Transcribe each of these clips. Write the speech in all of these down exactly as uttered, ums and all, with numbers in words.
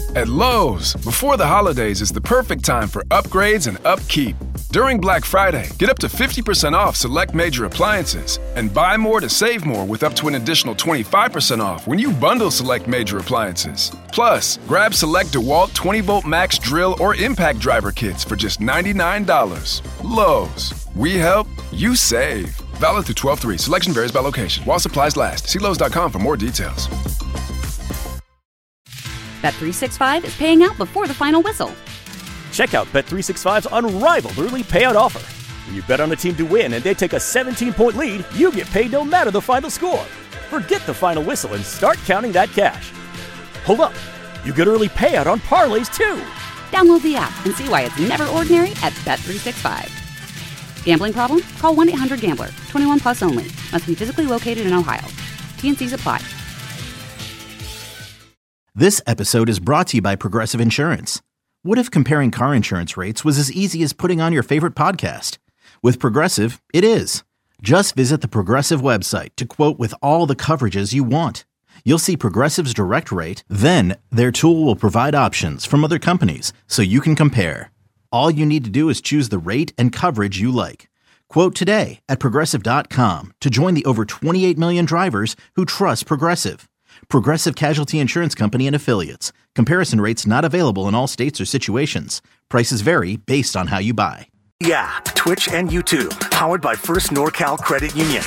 At Lowe's, before the holidays is the perfect time for upgrades and upkeep. During Black Friday, get up to fifty percent off select major appliances and buy more to save more with up to an additional twenty-five percent off when you bundle select major appliances. Plus, grab select DeWalt twenty volt max drill or impact driver kits for just ninety-nine dollars. Lowe's, we help, you save. Valid through twelve three. Selection varies by location. While supplies last. See Lowe's dot com for more details. Bet three sixty-five is paying out before the final whistle. Check out Bet three sixty-five's unrivaled early payout offer. When you bet on a team to win and they take a seventeen point lead, you get paid no matter the final score. Forget the final whistle and start counting that cash. Hold up. You get early payout on parlays, too. Download the app and see why it's never ordinary at Bet three sixty-five. Gambling problem? Call one eight hundred gambler. twenty-one plus only. Must be physically located in Ohio. T and Cs apply. This episode is brought to you by Progressive Insurance. What if comparing car insurance rates was as easy as putting on your favorite podcast? With Progressive, it is. Just visit the Progressive website to quote with all the coverages you want. You'll see Progressive's direct rate, then their tool will provide options from other companies so you can compare. All you need to do is choose the rate and coverage you like. Quote today at Progressive dot com to join the over twenty-eight million drivers who trust Progressive. Progressive Casualty Insurance Company and Affiliates. Comparison rates not available in all states or situations. Prices vary based on how you buy. Yeah, Twitch and YouTube. Powered by First NorCal Credit Union.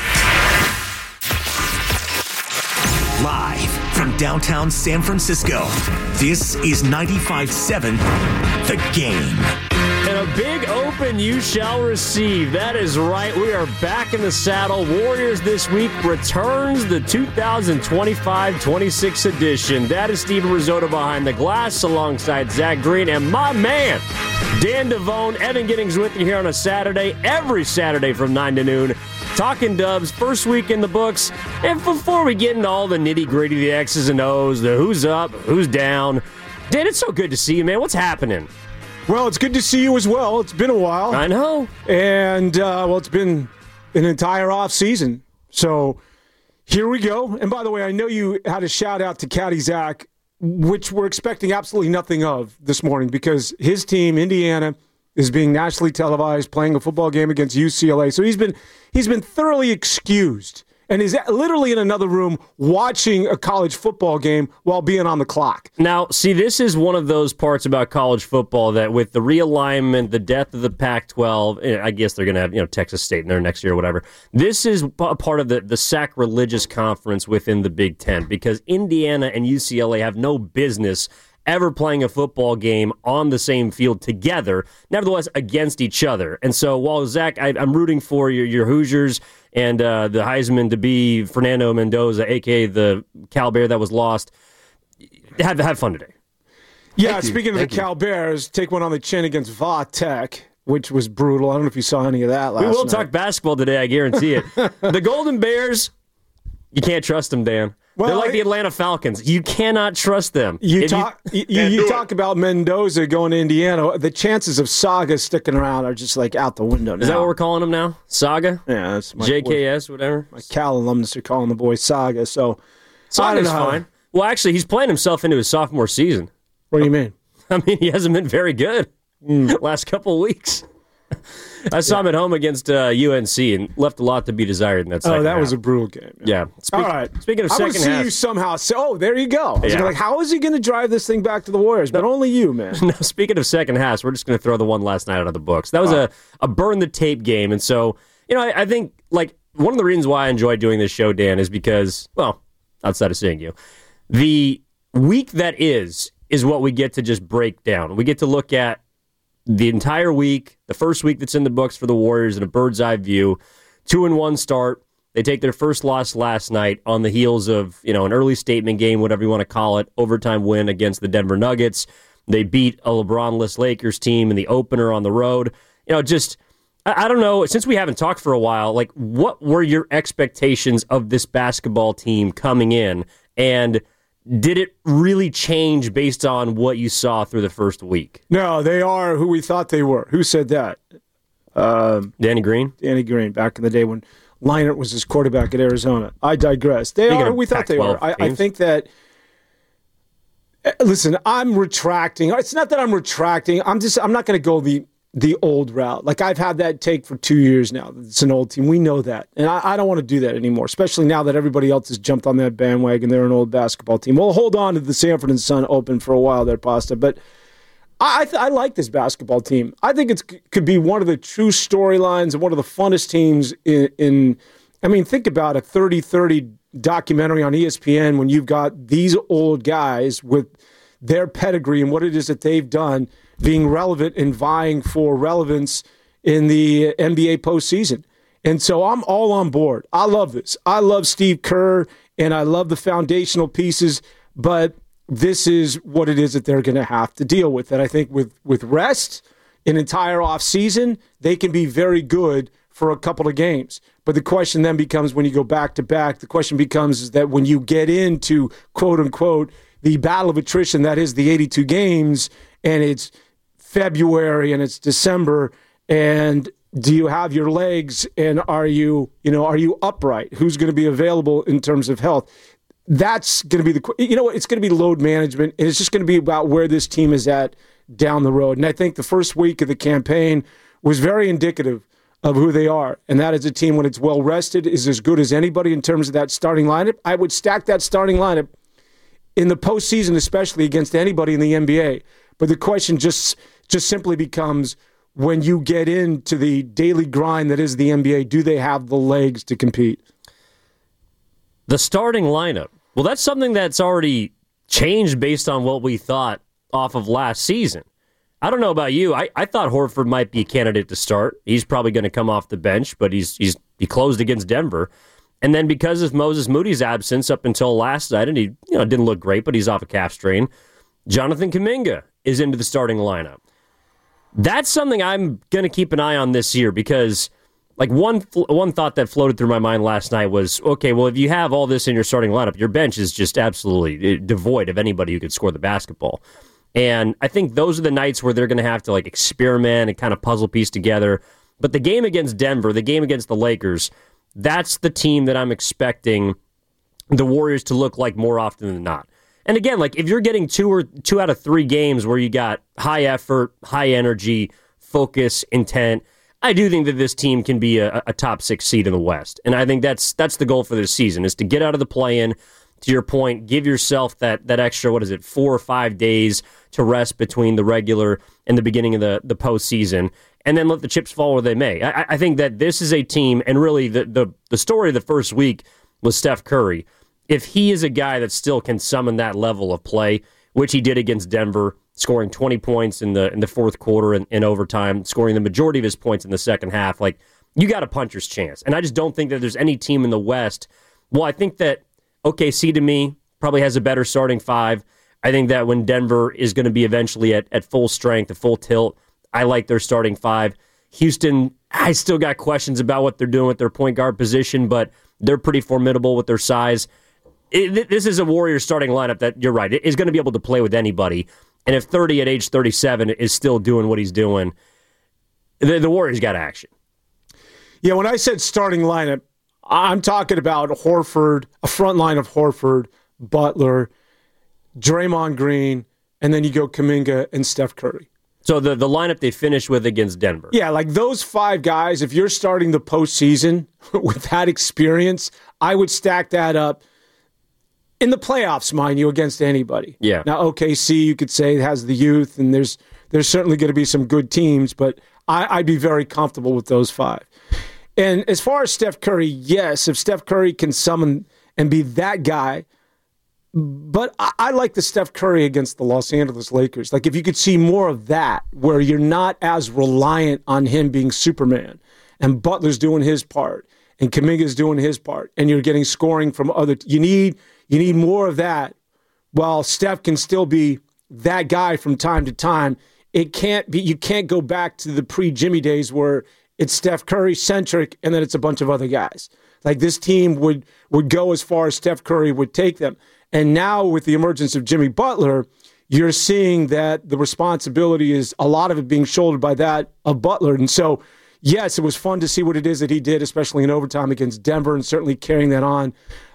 Live from downtown San Francisco, this is ninety-five seven The Game. And a big open you shall receive. That is right. We are back in the saddle. Warriors this week returns the two thousand twenty-five twenty-six edition. That is Steven Risotto behind the glass alongside Zach Green and my man, Dan Devone. Evan Giddings with you here on a Saturday, every Saturday from nine to noon. Talking Dubs, first week in the books. And before we get into all the nitty-gritty, the X's and O's, the who's up, who's down, Dan, it's so good to see you, man. What's happening? Well, it's good to see you as well. It's been a while. I know. And, uh, well, it's been an entire off season. So here we go. And by the way, I know you had a shout-out to Caddy Zach, which we're expecting absolutely nothing of this morning because his team, Indiana, is being nationally televised, playing a football game against U C L A. So he's been he's been thoroughly excused and is literally in another room watching a college football game while being on the clock. Now, see, this is one of those parts about college football that with the realignment, the death of the Pac twelve, I guess they're going to have, you know, Texas State in there next year or whatever. This is a part of the, the sacrilegious conference within the Big Ten because Indiana and U C L A have no business ever playing a football game on the same field together, nevertheless against each other. And so while, Zach, I, I'm rooting for your, your Hoosiers and uh, the Heisman to be Fernando Mendoza, a k a the Cal Bear that was lost, have, have fun today. Yeah, Thank speaking you. of Thank the you. Cal Bears, take one on the chin against Va Tech, which was brutal. I don't know if you saw any of that last night. We will night. talk basketball today, I guarantee it. The Golden Bears, you can't trust them, Dan. Well, They're like I, the Atlanta Falcons. You cannot trust them. You talk you, you, you talk about Mendoza going to Indiana. The chances of Saga sticking around are just like out the window now. Is that what we're calling him now? Saga? Yeah, that's my J K S, whatever. My Cal alumnus are calling the boy Saga. So Saga's fine. Well, actually, he's playing himself into his sophomore season. What do you mean? I mean, he hasn't been very good mm. last couple of weeks. I saw yeah. him at home against uh, U N C and left a lot to be desired in that second Oh, that half. was a brutal game. Yeah. yeah. Speak, All right. Speaking of I second would see half. you somehow say, oh, there you go. I was yeah. like, how is he going to drive this thing back to the Warriors? But no, only you, man. No, speaking of second halves, we're just going to throw the one last night out of the books. That was oh. a, a burn-the-tape game. And so, you know, I, I think, like, one of the reasons why I enjoy doing this show, Dan, is because, well, outside of seeing you, the week that is, is what we get to just break down. We get to look at the entire week, the first week that's in the books for the Warriors in a bird's eye view, two and one start. They take their first loss last night on the heels of, you know, an early statement game, whatever you want to call it, overtime win against the Denver Nuggets. They beat a LeBron-less Lakers team in the opener on the road. You know, just, I, I don't know, since we haven't talked for a while, like, what were your expectations of this basketball team coming in? And did it really change based on what you saw through the first week? No, they are who we thought they were. Who said that? Um, Danny Green? Danny Green, back in the day when Leinart was his quarterback at Arizona. I digress. They Speaking are who we thought they were. I, I think that listen, I'm retracting. It's not that I'm retracting. I'm just, I'm not going to go the the old route. Like, I've had that take for two years now. It's an old team. We know that. And I, I don't want to do that anymore, especially now that everybody else has jumped on that bandwagon. They're an old basketball team. We'll hold on to the Sanford and Son Open for a while there, Pasta. But I, I, I like this basketball team. I think it could be one of the true storylines and one of the funnest teams in, in I mean, think about a thirty thirty documentary on E S P N when you've got these old guys with their pedigree and what it is that they've done being relevant and vying for relevance in the N B A postseason. And so I'm all on board. I love this. I love Steve Kerr, and I love the foundational pieces, but this is what it is that they're going to have to deal with. And I think with, with rest, an entire offseason, they can be very good for a couple of games. But the question then becomes, when you go back-to-back, the question becomes is that when you get into, quote-unquote, the battle of attrition, that is the eighty-two games, and it's February and it's December, and do you have your legs, and are you, you know, are you upright? Who's going to be available in terms of health? That's going to be the, you know, it's going to be load management, and it's just going to be about where this team is at down the road. And I think the first week of the campaign was very indicative of who they are, and that is a team, when it's well rested, is as good as anybody in terms of that starting lineup. I would stack that starting lineup in the postseason, especially against anybody in the N B A. But the question just just simply becomes, when you get into the daily grind that is the N B A, do they have the legs to compete? The starting lineup. Well, that's something that's already changed based on what we thought off of last season. I don't know about you. I, I thought Horford might be a candidate to start. He's probably going to come off the bench, but he's he's he closed against Denver. And then because of Moses Moody's absence up until last night, and he you know didn't look great, but he's off a calf strain, Jonathan Kuminga is into the starting lineup. That's something I'm going to keep an eye on this year, because like one one thought that floated through my mind last night was, okay, well, if you have all this in your starting lineup, your bench is just absolutely devoid of anybody who could score the basketball. And I think those are the nights where they're going to have to like experiment and kind of puzzle piece together. But the game against Denver, the game against the Lakers, that's the team that I'm expecting the Warriors to look like more often than not. And again, like if you're getting two or two out of three games where you got high effort, high energy, focus, intent, I do think that this team can be a, a top six seed in the West. And I think that's that's the goal for this season, is to get out of the play-in. To your point, give yourself that that extra, what is it, four or five days to rest between the regular and the beginning of the, the postseason, and then let the chips fall where they may. I, I think that this is a team, and really the, the, the story of the first week was Steph Curry. If he is a guy that still can summon that level of play, which he did against Denver, scoring twenty points in the in the fourth quarter and in overtime, scoring the majority of his points in the second half, like, you got a puncher's chance. And I just don't think that there's any team in the West. Well, I think that O K C, to me, probably has a better starting five. I think that when Denver is going to be eventually at, at full strength, at full tilt, I like their starting five. Houston, I still got questions about what they're doing with their point guard position, but they're pretty formidable with their size. It, this is a Warriors starting lineup that, you're right, is going to be able to play with anybody. And if thirty at age thirty-seven is still doing what he's doing, the, the Warriors got action. Yeah, when I said starting lineup, I'm talking about Horford, a front line of Horford, Butler, Draymond Green, and then you go Kuminga and Steph Curry. So the, the lineup they finished with against Denver. Yeah, like those five guys, if you're starting the postseason with that experience, I would stack that up in the playoffs, mind you, against anybody. Yeah. Now, O K C, you could say, has the youth, and there's there's certainly going to be some good teams, but I, I'd be very comfortable with those five. And as far as Steph Curry, yes, if Steph Curry can summon and be that guy, but I, I like the Steph Curry against the Los Angeles Lakers. Like, if you could see more of that, where you're not as reliant on him being Superman, and Butler's doing his part, and Kuminga's doing his part, and you're getting scoring from other. You need you need more of that. While Steph can still be that guy from time to time, it can't be. You can't go back to the pre-Jimmy days where it's Steph Curry centric, and then it's a bunch of other guys. Like, this team would would go as far as Steph Curry would take them. And now with the emergence of Jimmy Butler, you're seeing that the responsibility is a lot of it being shouldered by that of Butler. And so, yes, it was fun to see what it is that he did, especially in overtime against Denver, and certainly carrying that on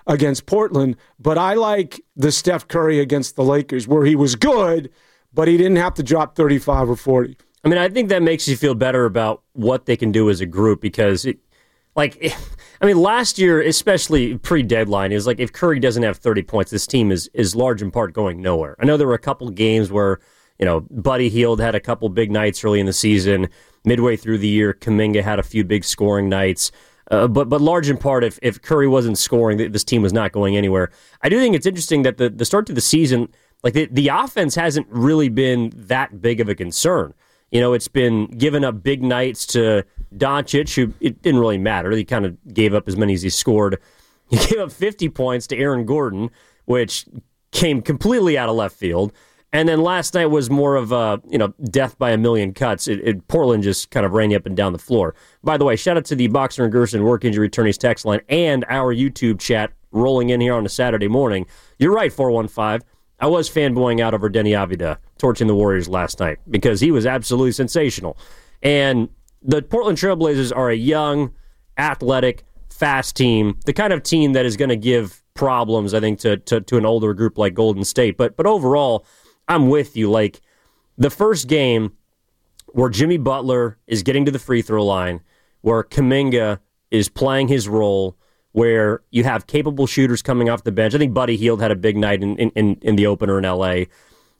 against Portland, but I like the Steph Curry against the Lakers where he was good, but he didn't have to drop thirty-five or forty. I mean, I think that makes you feel better about what they can do as a group because, it, like, it, I mean, last year, especially pre-deadline, it was like if Curry doesn't have thirty points, this team is is large in part going nowhere. I know there were a couple games where, you know, Buddy Hield had a couple big nights early in the season. Midway through the year, Kuminga had a few big scoring nights. Uh, but but large in part, if, if Curry wasn't scoring, this team was not going anywhere. I do think it's interesting that the, the start to the season, like the, the offense hasn't really been that big of a concern. You know, it's been giving up big nights to Doncic, who it didn't really matter. He kind of gave up as many as he scored. He gave up fifty points to Aaron Gordon, which came completely out of left field. And then last night was more of a, you know, death by a million cuts. It, it, Portland just kind of ran you up and down the floor. By the way, shout out to the Boxer and Gerson Work Injury Attorneys text line and our YouTube chat rolling in here on a Saturday morning. You're right, four one five. I was fanboying out over Denny Avila torching the Warriors last night because he was absolutely sensational. And the Portland Trailblazers are a young, athletic, fast team, the kind of team that is going to give problems, I think, to, to, to an older group like Golden State. But but overall, I'm with you. Like, the first game where Jimmy Butler is getting to the free throw line, where Kuminga is playing his role, where you have capable shooters coming off the bench. I think Buddy Hield had a big night in, in, in the opener in L A.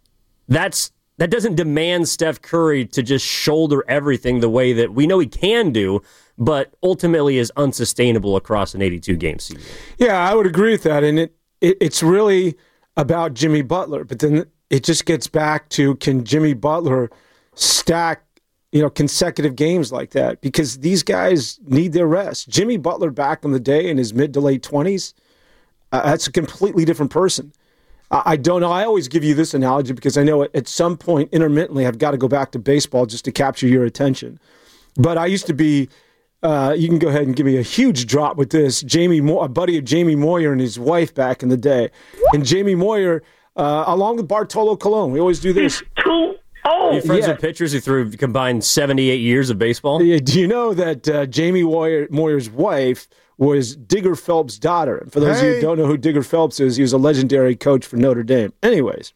That's that doesn't demand Steph Curry to just shoulder everything the way that we know he can do, but ultimately is unsustainable across an eighty-two game season. Yeah, I would agree with that. And it, it it's really about Jimmy Butler. But then it just gets back to, can Jimmy Butler stack, you know, consecutive games like that? Because these guys need their rest. Jimmy Butler back in the day in his mid to late twenties, uh, that's a completely different person. I, I don't know. I always give you this analogy because I know at some point intermittently I've got to go back to baseball just to capture your attention. But I used to be, uh, you can go ahead and give me a huge drop with this, Jamie Mo- a buddy of Jamie Moyer and his wife back in the day. And Jamie Moyer, uh, along with Bartolo Colon, we always do this. Are you friends yeah. with pitchers who threw combined seventy-eight years of baseball? Yeah, do you know that uh, Jamie Moyer, Moyer's wife was Digger Phelps' daughter? And for those hey. of you who don't know who Digger Phelps is, he was a legendary coach for Notre Dame. Anyways,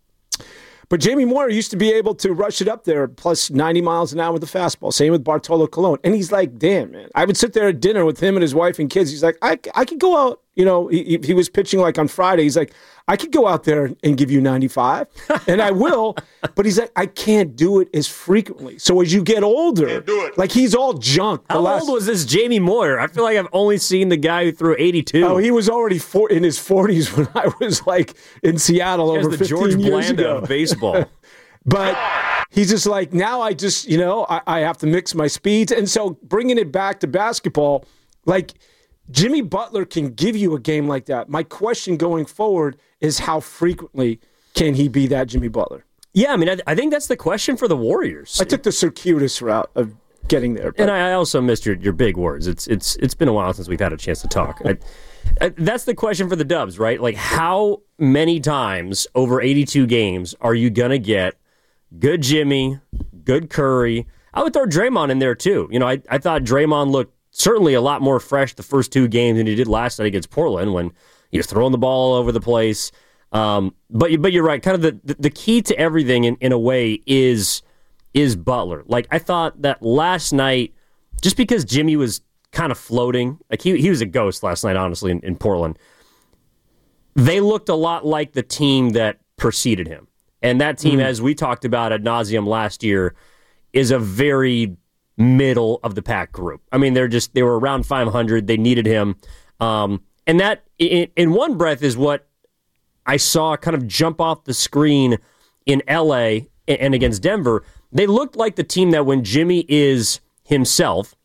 but Jamie Moyer used to be able to rush it up there plus ninety miles an hour with the fastball. Same with Bartolo Colon. And he's like, damn, man. I would sit there at dinner with him and his wife and kids. He's like, I, I could go out. You know, he, he was pitching like on Friday. He's like, I could go out there and give you ninety-five, and I will, but he's like, I can't do it as frequently. So as you get older, can't do it. Like he's all junk. How last... old was this Jamie Moyer? I feel like I've only seen the guy who threw eighty-two. Oh, he was already four, in his forties when I was like in Seattle over the fifteen George years Blanda ago. Of baseball. But he's just like, now I just, you know, I, I have to mix my speeds. And so bringing it back to basketball, like Jimmy Butler can give you a game like that. My question going forward is how frequently can he be that Jimmy Butler? Yeah, I mean, I, I think that's the question for the Warriors. I took the circuitous route of getting there. But. And I also missed your, your big words. It's it's it's been a while since we've had a chance to talk. I, I, that's the question for the Dubs, right? Like, how many times over eighty-two games are you going to get good Jimmy, good Curry? I would throw Draymond in there, too. You know, I, I thought Draymond looked certainly a lot more fresh the first two games than he did last night against Portland when he was throwing the ball all over the place. Um, but but you're right. Kind of the, the, the key to everything in, in a way is is Butler. Like, I thought that last night, just because Jimmy was kind of floating, like he he was a ghost last night, honestly, in, in Portland. They looked a lot like the team that preceded him. And that team, mm. as we talked about ad nauseum last year, is a very middle of the pack group. I mean, they're just they were around five hundred. They needed him, um, and that in, in one breath is what I saw kind of jump off the screen in L A and against Denver. They looked like the team that when Jimmy is himself,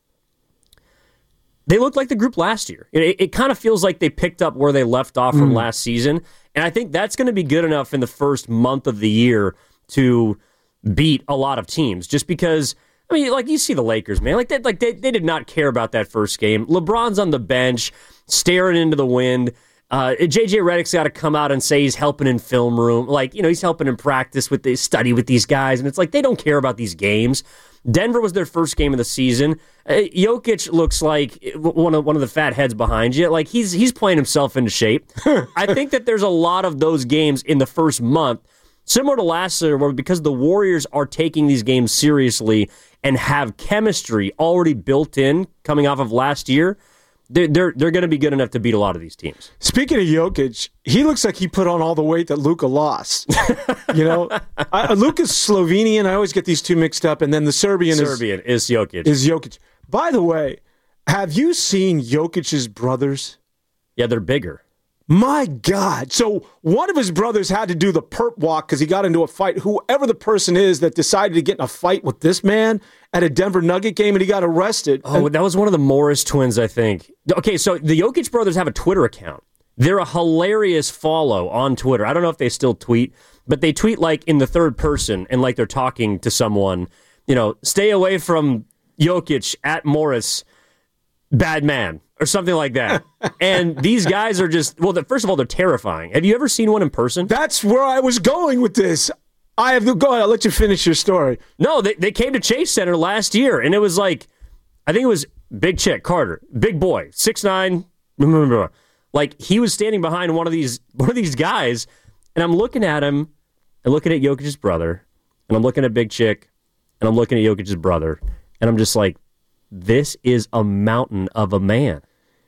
they looked like the group last year. It, it kind of feels like they picked up where they left off from mm. last season, and I think that's going to be good enough in the first month of the year to beat a lot of teams. Just because, I mean, like you see the Lakers, man, like they, like they, they did not care about that first game. LeBron's on the bench, staring into the wind. Uh, J J Redick's got to come out and say he's helping in film room. Like, you know, he's helping in practice with the study with these guys. And it's like, they don't care about these games. Denver was their first game of the season. Uh, Jokic looks like one of one of the fat heads behind you. Like, he's he's playing himself into shape. I think that there's a lot of those games in the first month, similar to last year, where because the Warriors are taking these games seriously and have chemistry already built in coming off of last year, they're they're, they're going to be good enough to beat a lot of these teams. Speaking of Jokic, he looks like he put on all the weight that Luka lost. You know, I, Luka's Slovenian. I always get these two mixed up, and then the Serbian, Serbian is, is Jokic. Is Jokic. By the way, have you seen Jokic's brothers? Yeah, they're bigger. My God. So one of his brothers had to do the perp walk because he got into a fight. Whoever the person is that decided to get in a fight with this man at a Denver Nugget game, and he got arrested. Oh, and- that was one of the Morris twins, I think. Okay, so the Jokic brothers have a Twitter account. They're a hilarious follow on Twitter. I don't know if they still tweet, but they tweet like in the third person and like they're talking to someone. You know, stay away from Jokic at Morris, bad man, or something like that. And these guys are just, well, the, first of all, they're terrifying. Have you ever seen one in person? That's where I was going with this. I have to go ahead. I'll let you finish your story. No, they, they came to Chase Center last year, and it was like, I think it was Big Chick Carter, big boy, six nine. Like, he was standing behind one of these one of these guys, and I'm looking at him, and looking at Jokic's brother, and I'm looking at Big Chick, and I'm looking at Jokic's brother, and I'm just like, this is a mountain of a man.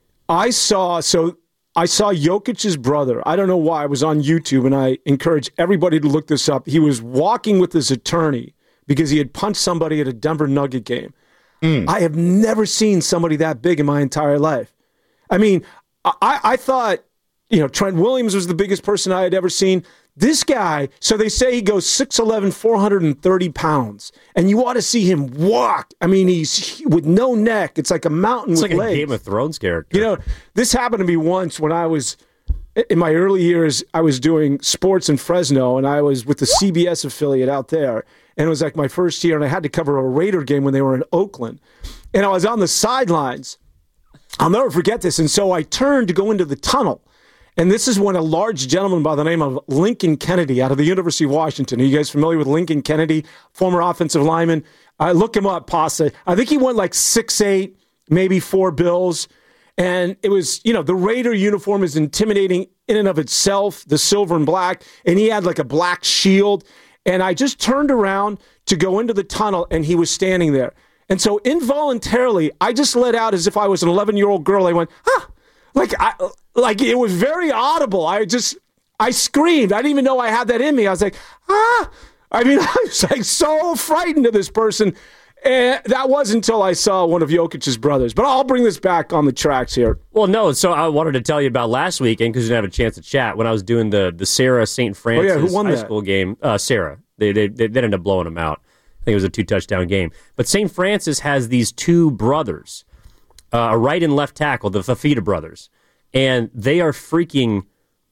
I saw, so I saw Jokic's brother. I don't know why. I was on YouTube, and I encourage everybody to look this up. He was walking with his attorney because he had punched somebody at a Denver Nugget game. Mm. I have never seen somebody that big in my entire life. I mean, I, I thought, you know, Trent Williams was the biggest person I had ever seen. This guy, so they say he goes six eleven, four hundred thirty pounds, and you ought to see him walk. I mean, he's with no neck. It's like a mountain it's with like legs. It's like a Game of Thrones character. You know, this happened to me once when I was, in my early years, I was doing sports in Fresno, and I was with the C B S affiliate out there, and it was like my first year, and I had to cover a Raider game when they were in Oakland, and I was on the sidelines. I'll never forget this, and so I turned to go into the tunnel. And this is when a large gentleman by the name of Lincoln Kennedy out of the University of Washington. Are you guys familiar with Lincoln Kennedy, former offensive lineman? I look him up, Pasta. I think he went like six eight, maybe four bills. And it was, you know, the Raider uniform is intimidating in and of itself, the silver and black. And he had like a black shield. And I just turned around to go into the tunnel, and he was standing there. And so involuntarily, I just let out as if I was an eleven-year-old girl. I went, ah, like I, like it was very audible. I just, I screamed. I didn't even know I had that in me. I was like, ah. I mean, I was like so frightened of this person. And that wasn't until I saw one of Jokic's brothers. But I'll bring this back on the tracks here. Well, no, so I wanted to tell you about last weekend because we didn't have a chance to chat when I was doing the the Sarah Saint Francis oh, yeah. Who won high that? school game. Uh, Sarah. They, they, they ended up blowing them out. I think it was a two-touchdown game. But Saint Francis has these two brothers, uh, a right and left tackle, the Fafita brothers. And they are freaking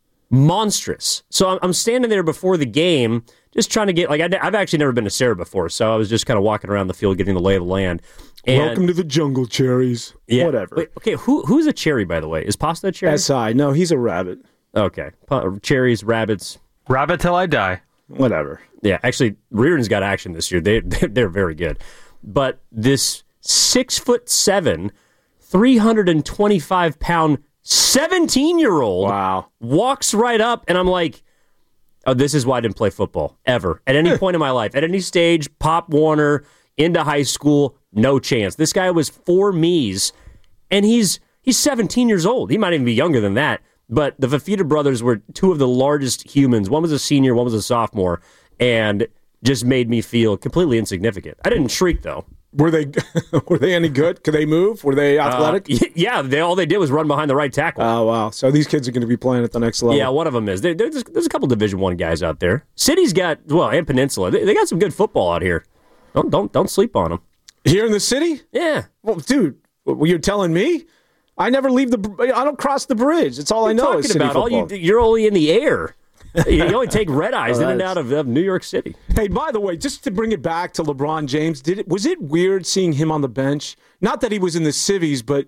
monstrous. So I'm, I'm standing there before the game just trying to get, like, I've actually never been to Sarah before, so I was just kind of walking around the field getting the lay of the land. And, welcome to the jungle, cherries. Yeah, whatever. Wait, okay, who who's a cherry, by the way? Is Pasta a cherry? S I. No, he's a rabbit. Okay. Cherries, rabbits. Rabbit till I die. Whatever. Yeah, actually, Reardon's got action this year. They, they're very good. But this six foot seven, three hundred twenty-five pound, seventeen-year-old wow. walks right up, and I'm like, oh, this is why I didn't play football, ever. At any point in my life, at any stage, Pop Warner, into high school, no chance. This guy was four me's, and he's he's seventeen years old. He might even be younger than that. But the Fafita brothers were two of the largest humans. One was a senior, one was a sophomore, and just made me feel completely insignificant. I didn't shriek, though. Were they were they any good? Could they move? Were they athletic? Uh, yeah, they, all they did was run behind the right tackle. Oh, wow. So these kids are going to be playing at the next level. Yeah, one of them is. There, there's, there's a couple Division One guys out there. City's got, well, and Peninsula, they, they got some good football out here. Don't don't don't sleep on them. Here in the city? Yeah. Well, dude, what you're telling me? I never leave the. I don't cross the bridge. That's all I know is city about? football. All you, you're only in the air. You only take red eyes oh, in and out of, of New York City. Hey, by the way, just to bring it back to LeBron James, did it was it weird seeing him on the bench? Not that he was in the civvies, but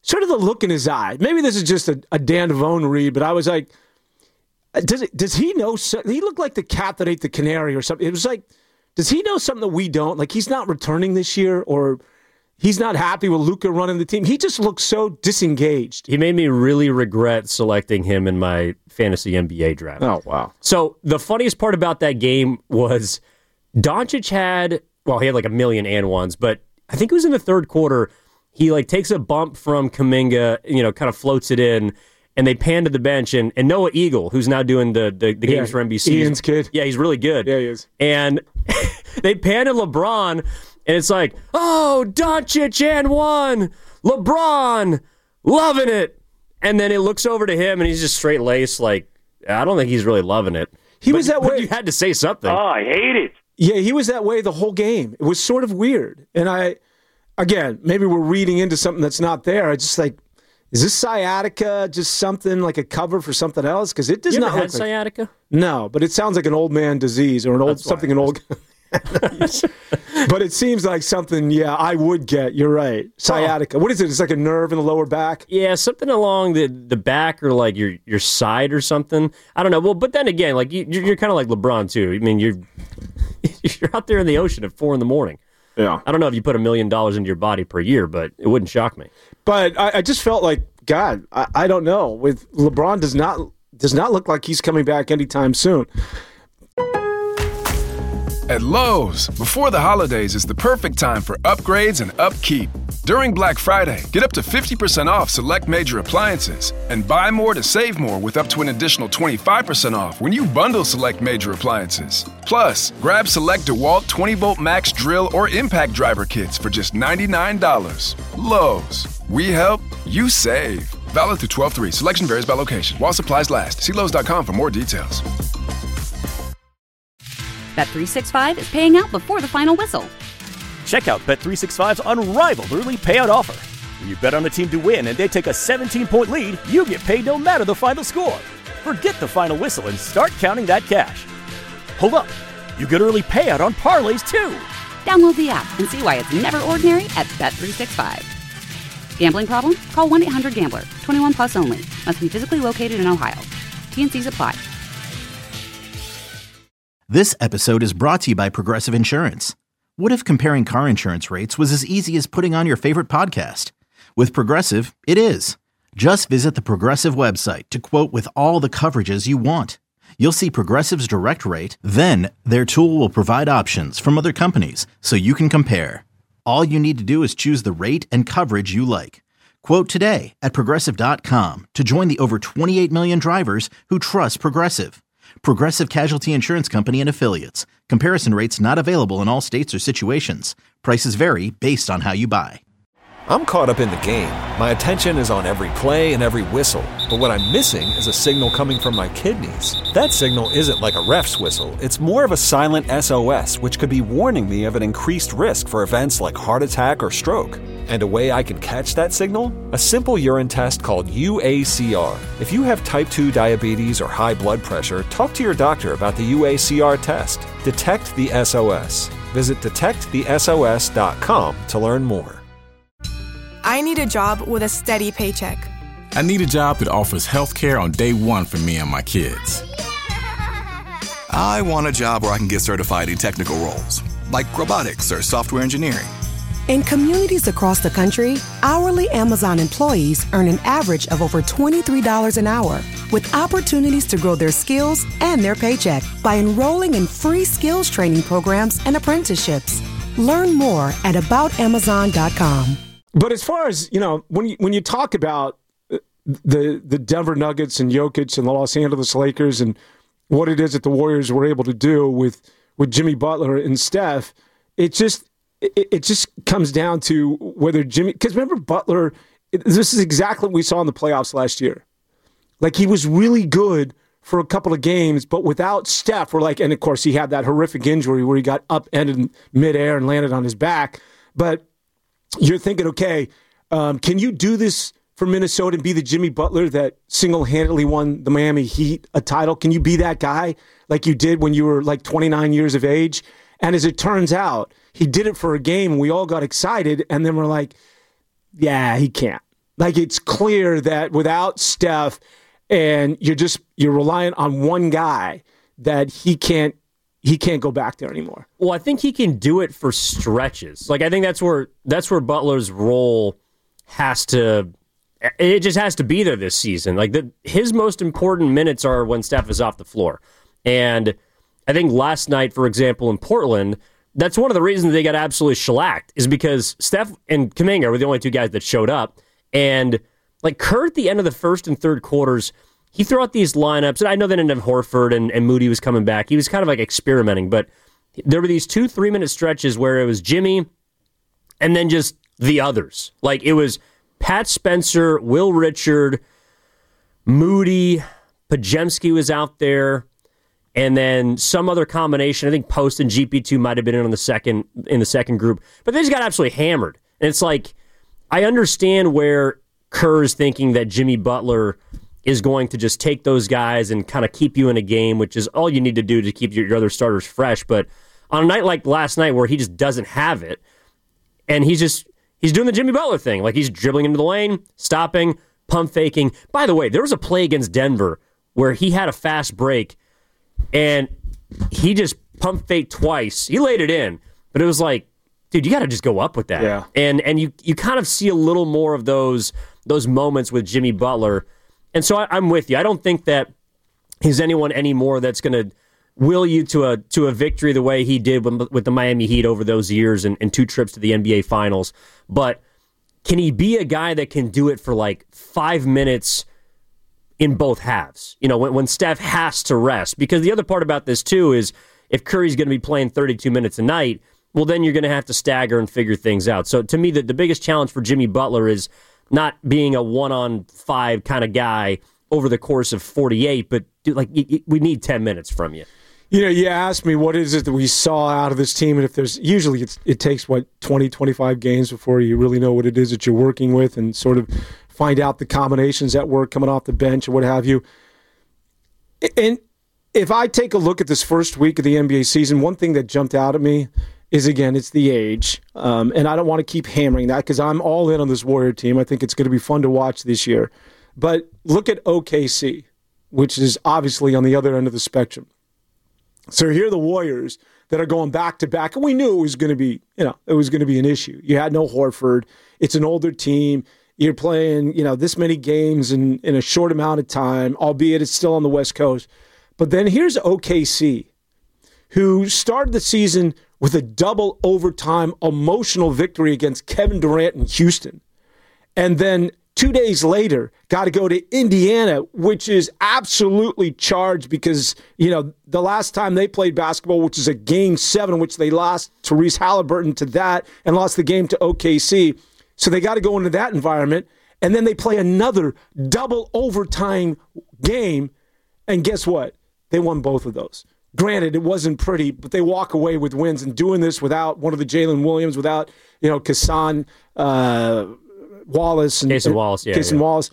sort of the look in his eye. Maybe this is just a, a Dan Devone read, but I was like, does it, does he know? So, he looked like the cat that ate the canary or something. It was like, does he know something that we don't? Like he's not returning this year, or he's not happy with Luka running the team. He just looks so disengaged. He made me really regret selecting him in my fantasy N B A draft. Oh, wow. So the funniest part about that game was Doncic had, well, he had like a million and ones, but I think it was in the third quarter. He like takes a bump from Kuminga, you know, kind of floats it in, and they pan to the bench, and, and Noah Eagle, who's now doing the, the, the games yeah, for N B C. Ian's kid. Yeah, he's really good. Yeah, he is. And they pan to LeBron, and it's like, oh, Doncic and one, LeBron, loving it. And then it looks over to him, and he's just straight laced, like, I don't think he's really loving it. He but, was that but way. You had to say something. Oh, I hate it. Yeah, he was that way the whole game. It was sort of weird. And I, again, maybe we're reading into something that's not there. I just like, is this sciatica just something like a cover for something else? Because it does you not ever look had like sciatica? No, but it sounds like an old man disease or an old That's something why. an old. But it seems like something. Yeah, I would get. You're right. Sciatica. What is it? It's like a nerve in the lower back. Yeah, something along the, the back or like your your side or something. I don't know. Well, but then again, like you, you're, you're kind of like LeBron too. I mean, you're you're out there in the ocean at four in the morning. Yeah. I don't know if you put a million dollars into your body per year, but it wouldn't shock me. But I, I just felt like God. I, I don't know. With LeBron does not does not look like he's coming back anytime soon. At Lowe's, before the holidays is the perfect time for upgrades and upkeep. During Black Friday, get up to fifty percent off select major appliances and buy more to save more with up to an additional twenty-five percent off when you bundle select major appliances. Plus, grab select DeWalt twenty volt max drill or impact driver kits for just ninety-nine dollars. Lowe's, we help, you save. Valid through twelve three. Selection varies by location. While supplies last. See Lowe's dot com for more details. Bet three sixty-five is paying out before the final whistle. Check out Bet three sixty-five's unrivaled early payout offer. When you bet on a team to win and they take a seventeen-point lead, you get paid no matter the final score. Forget the final whistle and start counting that cash. Hold up. You get early payout on parlays, too. Download the app and see why it's never ordinary at Bet three sixty-five. Gambling problem? Call one eight hundred gambler. twenty-one plus only. Must be physically located in Ohio. T N Cs apply. This episode is brought to you by Progressive Insurance. What if comparing car insurance rates was as easy as putting on your favorite podcast? With Progressive, it is. Just visit the Progressive website to quote with all the coverages you want. You'll see Progressive's direct rate, then their tool will provide options from other companies so you can compare. All you need to do is choose the rate and coverage you like. Quote today at Progressive dot com to join the over twenty-eight million drivers who trust Progressive. Progressive Casualty Insurance Company and Affiliates. Comparison rates not available in all states or situations. Prices vary based on how you buy. I'm caught up in the game. My attention is on every play and every whistle. But what I'm missing is a signal coming from my kidneys. That signal isn't like a ref's whistle. It's more of a silent S O S, which could be warning me of an increased risk for events like heart attack or stroke. And a way I can catch that signal? A simple urine test called U A C R. If you have type two diabetes or high blood pressure, talk to your doctor about the U A C R test. Detect the S O S. Visit detect the S O S dot com to learn more. I need a job with a steady paycheck. I need a job that offers health care on day one for me and my kids. I want a job where I can get certified in technical roles, like robotics or software engineering. In communities across the country, hourly Amazon employees earn an average of over twenty-three dollars an hour, with opportunities to grow their skills and their paycheck by enrolling in free skills training programs and apprenticeships. Learn more at about amazon dot com. But as far as, you know, when you, when you talk about the the Denver Nuggets and Jokic and the Los Angeles Lakers and what it is that the Warriors were able to do with, with Jimmy Butler and Steph, it just it, it just comes down to whether Jimmy, because remember Butler, this is exactly what we saw in the playoffs last year. Like he was really good for a couple of games, but without Steph, we're like, and of course he had that horrific injury where he got upended in midair and landed on his back. But you're thinking, okay, um, can you do this for Minnesota and be the Jimmy Butler that single-handedly won the Miami Heat a title? Can you be that guy like you did when you were like twenty-nine years of age? And as it turns out, he did it for a game and we all got excited and then we're like, yeah, he can't. Like, it's clear that without Steph and you're just you're reliant on one guy, that he can't he can't go back there anymore. Well, I think he can do it for stretches. Like, I think that's where that's where Butler's role has to it just has to be there this season. Like, the, his most important minutes are when Steph is off the floor. And I think last night, for example, in Portland, that's one of the reasons they got absolutely shellacked, is because Steph and Kuminga were the only two guys that showed up. And like Kerr at the end of the first and third quarters, he threw out these lineups, and I know they didn't have Horford and, and Moody was coming back. He was kind of like experimenting, but there were these two three-minute stretches where it was Jimmy and then just the others. Like, it was Pat Spencer, Will Richard, Moody, Podziemski was out there, and then some other combination. I think Post and G P two might have been in on the second in the second group, but they just got absolutely hammered. And it's like, I understand where Kerr is thinking that Jimmy Butler is going to just take those guys and kind of keep you in a game, which is all you need to do to keep your, your other starters fresh. But on a night like last night where he just doesn't have it, and he's just he's doing the Jimmy Butler thing. Like, he's dribbling into the lane, stopping, pump faking. By the way, there was a play against Denver where he had a fast break, and he just pump faked twice. He laid it in, but it was like, dude, you got to just go up with that. Yeah. And and you you kind of see a little more of those those moments with Jimmy Butler. And so I, I'm with you. I don't think that he's anyone anymore that's going to will you to a to a victory the way he did with, with the Miami Heat over those years and, and two trips to the N B A Finals. But can he be a guy that can do it for like five minutes in both halves? You know, when, when Steph has to rest. Because the other part about this, too, is if Curry's going to be playing thirty-two minutes a night, well, then you're going to have to stagger and figure things out. So to me, the, the biggest challenge for Jimmy Butler is not being a one-on-five kind of guy over the course of forty-eight, but dude, like y- y- we need ten minutes from you. You know, you asked me what is it that we saw out of this team, and if there's usually it's, it takes, what, twenty, twenty-five games before you really know what it is that you're working with and sort of find out the combinations that work coming off the bench or what have you. And if I take a look at this first week of the N B A season, one thing that jumped out at me is, again, it's the age. Um, and I don't want to keep hammering that because I'm all in on this Warrior team. I think it's going to be fun to watch this year. But look at O K C, which is obviously on the other end of the spectrum. So here are the Warriors that are going back to back, and we knew it was going to be, you know, it was going to be an issue. You had no Horford. It's an older team. You're playing, you know, this many games in, in a short amount of time, albeit it's still on the West Coast. But then here's O K C, who started the season with a double overtime emotional victory against Kevin Durant in Houston. And then two days later, got to go to Indiana, which is absolutely charged because, you know, the last time they played basketball, which is a game seven, which they lost Therese Halliburton to that and lost the game to O K C. So they got to go into that environment. And then they play another double overtime game. And guess what? They won both of those. Granted, it wasn't pretty, but they walk away with wins. And doing this without one of the Jalen Williams, without, you know, Kassan uh, Wallace. and Cason Wallace, yeah. Cason yeah. Wallace.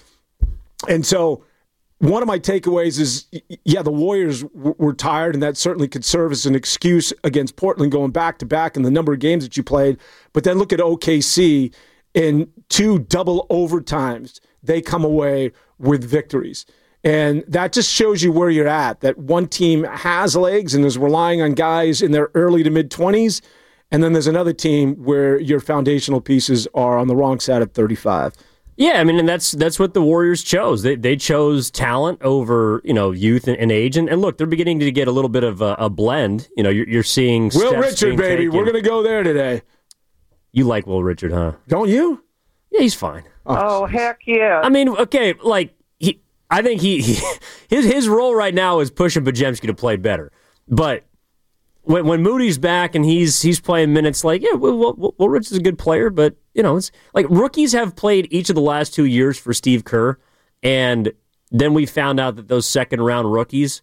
And so one of my takeaways is, yeah, the Warriors w- were tired, and that certainly could serve as an excuse against Portland going back-to-back and the number of games that you played. But then look at O K C in two double overtimes. They come away with victories. And that just shows you where you're at, that one team has legs and is relying on guys in their early to mid-twenties, and then there's another team where your foundational pieces are on the wrong side of thirty-five. Yeah, I mean, and that's that's what the Warriors chose. They they chose talent over, you know, youth and, and age. And, and look, they're beginning to get a little bit of a, a blend. You know, you're, you're seeing Will steps Richard, being baby. taken. We're going to go there today. You like Will Richard, huh? Don't you? Yeah, he's fine. Oh, heck yeah. I mean, okay, like, he, I think he, he his his role right now is pushing Podziemski to play better. But when when Moody's back and he's he's playing minutes, like, yeah, Will, Will, Will Richard's a good player, but, you know, it's like rookies have played each of the last two years for Steve Kerr, and then we found out that those second-round rookies,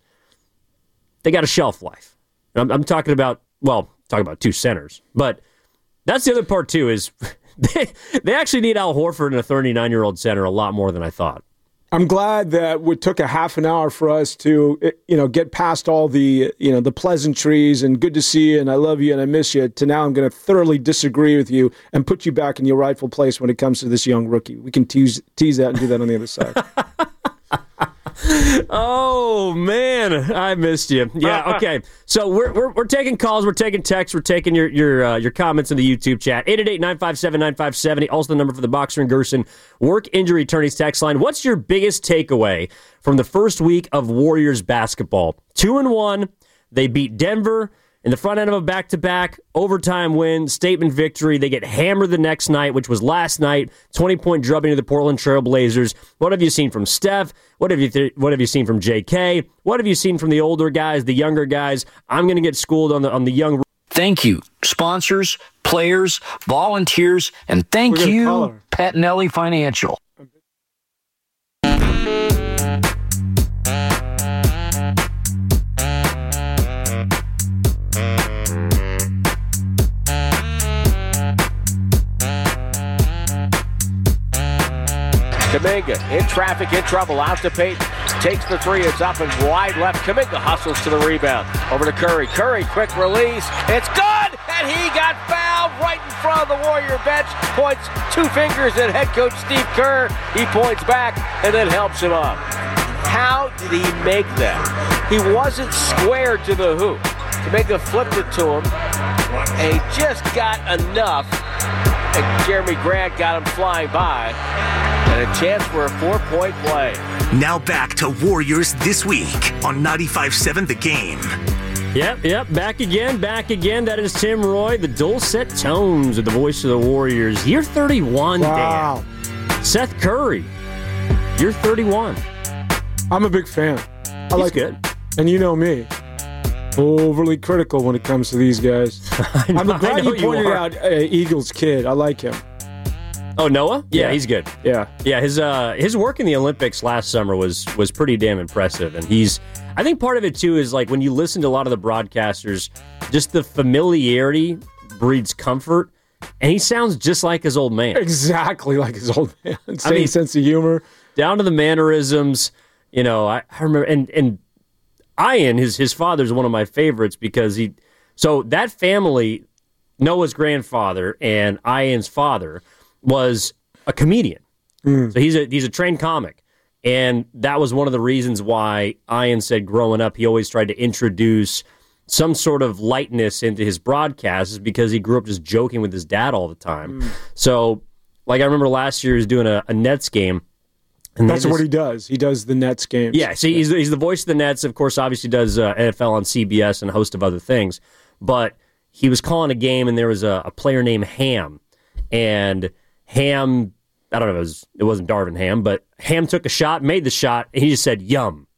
they got a shelf life. I'm, I'm talking about, well, talking about two centers, but that's the other part, too, is they, they actually need Al Horford and a thirty-nine-year-old center a lot more than I thought. I'm glad that it took a half an hour for us to, you know, get past all the, you know, the pleasantries and good to see you and I love you and I miss you to now I'm going to thoroughly disagree with you and put you back in your rightful place when it comes to this young rookie. We can tease tease that and do that on the other side. Oh man, I missed you. Yeah, okay. So we're we're we're taking calls, we're taking texts, we're taking your your uh, your comments in the YouTube chat. eight eight eight, nine five seven, nine five seven zero. Also the number for the Boxer and Gerson Work Injury Attorneys text line. What's your biggest takeaway from the first week of Warriors basketball? Two and one. They beat Denver in the front end of a back-to-back overtime win, statement victory. They get hammered the next night, which was last night. twenty-point drubbing to the Portland Trail Blazers. What have you seen from Steph? What have you th- What have you seen from J K? What have you seen from the older guys, the younger guys? I'm going to get schooled on the on the young. Thank you, sponsors, players, volunteers, and thank you, Patinelli Financial. Kuminga in traffic, in trouble, out to Payton. Takes the three, it's up and wide left. Kuminga hustles to the rebound. Over to Curry. Curry, quick release. It's good! And he got fouled right in front of the Warrior bench. Points two fingers at head coach Steve Kerr. He points back and then helps him up. How did he make that? He wasn't square to the hoop. Kuminga flipped it to him, and he just got enough. And Jeremy Grant got him flying by. And a chance for a four-point play. Now back to Warriors This Week on ninety-five seven The Game. Yep, yep, back again, back again. That is Tim Roy, the dulcet tones of the voice of the Warriors. Year thirty-one, wow. Dan. Seth Curry, you're thirty-one. I'm a big fan. I He's like good. it. And you know me. Overly critical when it comes to these guys. know, I'm glad you pointed you out uh, Eagles kid. I like him. Oh, Noah? Yeah, Yeah. he's good. Yeah. Yeah, his uh, his work in the Olympics last summer was was pretty damn impressive. And he's, I think part of it too is like when you listen to a lot of the broadcasters, just the familiarity breeds comfort. And he sounds just like his old man. Exactly like his old man. Same I mean, sense of humor. Down to the mannerisms. You know, I, I remember, and, and Ian, his, his father's one of my favorites because he, so that family, Noah's grandfather and Ian's father, was a comedian. Mm. So he's a he's a trained comic. And that was one of the reasons why Ian said growing up he always tried to introduce some sort of lightness into his broadcasts is because he grew up just joking with his dad all the time. Mm. So, like I remember last year he was doing a, a Nets game. And that's what he does. He does the Nets games. Yeah, so he's, he's the voice of the Nets. Of course, obviously does uh, N F L on C B S and a host of other things. But he was calling a game and there was a, a player named Ham. And Ham, I don't know if it was, it wasn't Darvin Ham, but Ham took a shot, made the shot, and he just said, yum.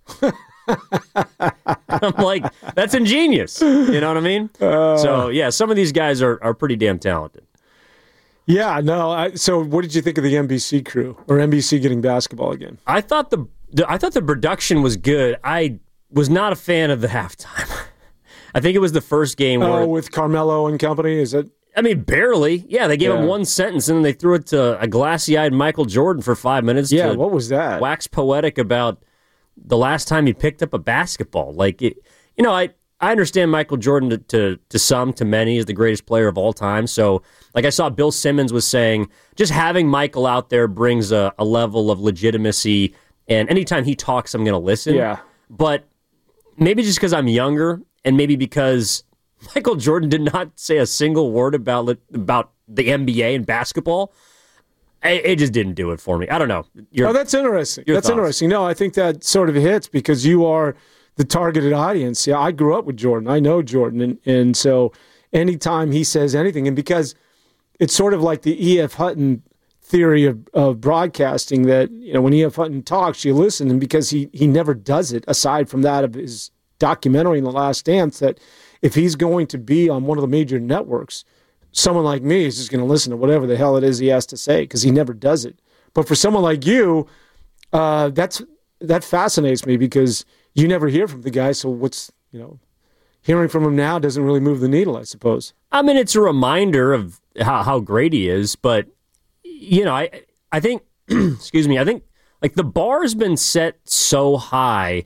I'm like, that's ingenious. You know what I mean? Uh, so, yeah, some of these guys are, are pretty damn talented. Yeah, no. I, so, what did you think of the N B C crew or N B C getting basketball again? I thought the, the I thought the production was good. I was not a fan of the halftime. I think it was the first game. Oh, where, with Carmelo and company, is it? I mean, barely. Yeah, they gave Yeah. him one sentence, and then they threw it to a glassy-eyed Michael Jordan for five minutes. Yeah, to what was that? Wax poetic about the last time he picked up a basketball. Like, it, you know, I, I understand Michael Jordan to, to to some, to many, is the greatest player of all time. So, like I saw Bill Simmons was saying, just having Michael out there brings a, a level of legitimacy, and anytime he talks, I'm going to listen. Yeah. But maybe just because I'm younger, and maybe because Michael Jordan did not say a single word about about the N B A and basketball, it, it just didn't do it for me. I don't know. Your, oh, that's interesting. That's thoughts? interesting. No, I think that sort of hits because you are the targeted audience. Yeah, I grew up with Jordan. I know Jordan. And, and so anytime he says anything, and because it's sort of like the E F. Hutton theory of, of broadcasting that, you know, when E F. Hutton talks, you listen, and because he, he never does it, aside from that of his documentary in The Last Dance, that if he's going to be on one of the major networks, someone like me is just going to listen to whatever the hell it is he has to say because he never does it. But for someone like you, uh, that's that fascinates me because you never hear from the guy. So what's, you know, hearing from him now doesn't really move the needle, I suppose. I mean, it's a reminder of how, how great he is. But, you know, I I think, excuse me, I think, like Like, the bar has been set so high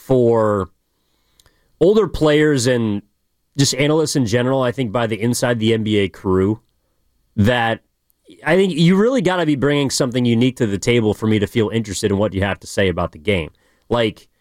for older players and just analysts in general, I think, by the inside the N B A crew, that I think you really got to be bringing something unique to the table for me to feel interested in what you have to say about the game. Like,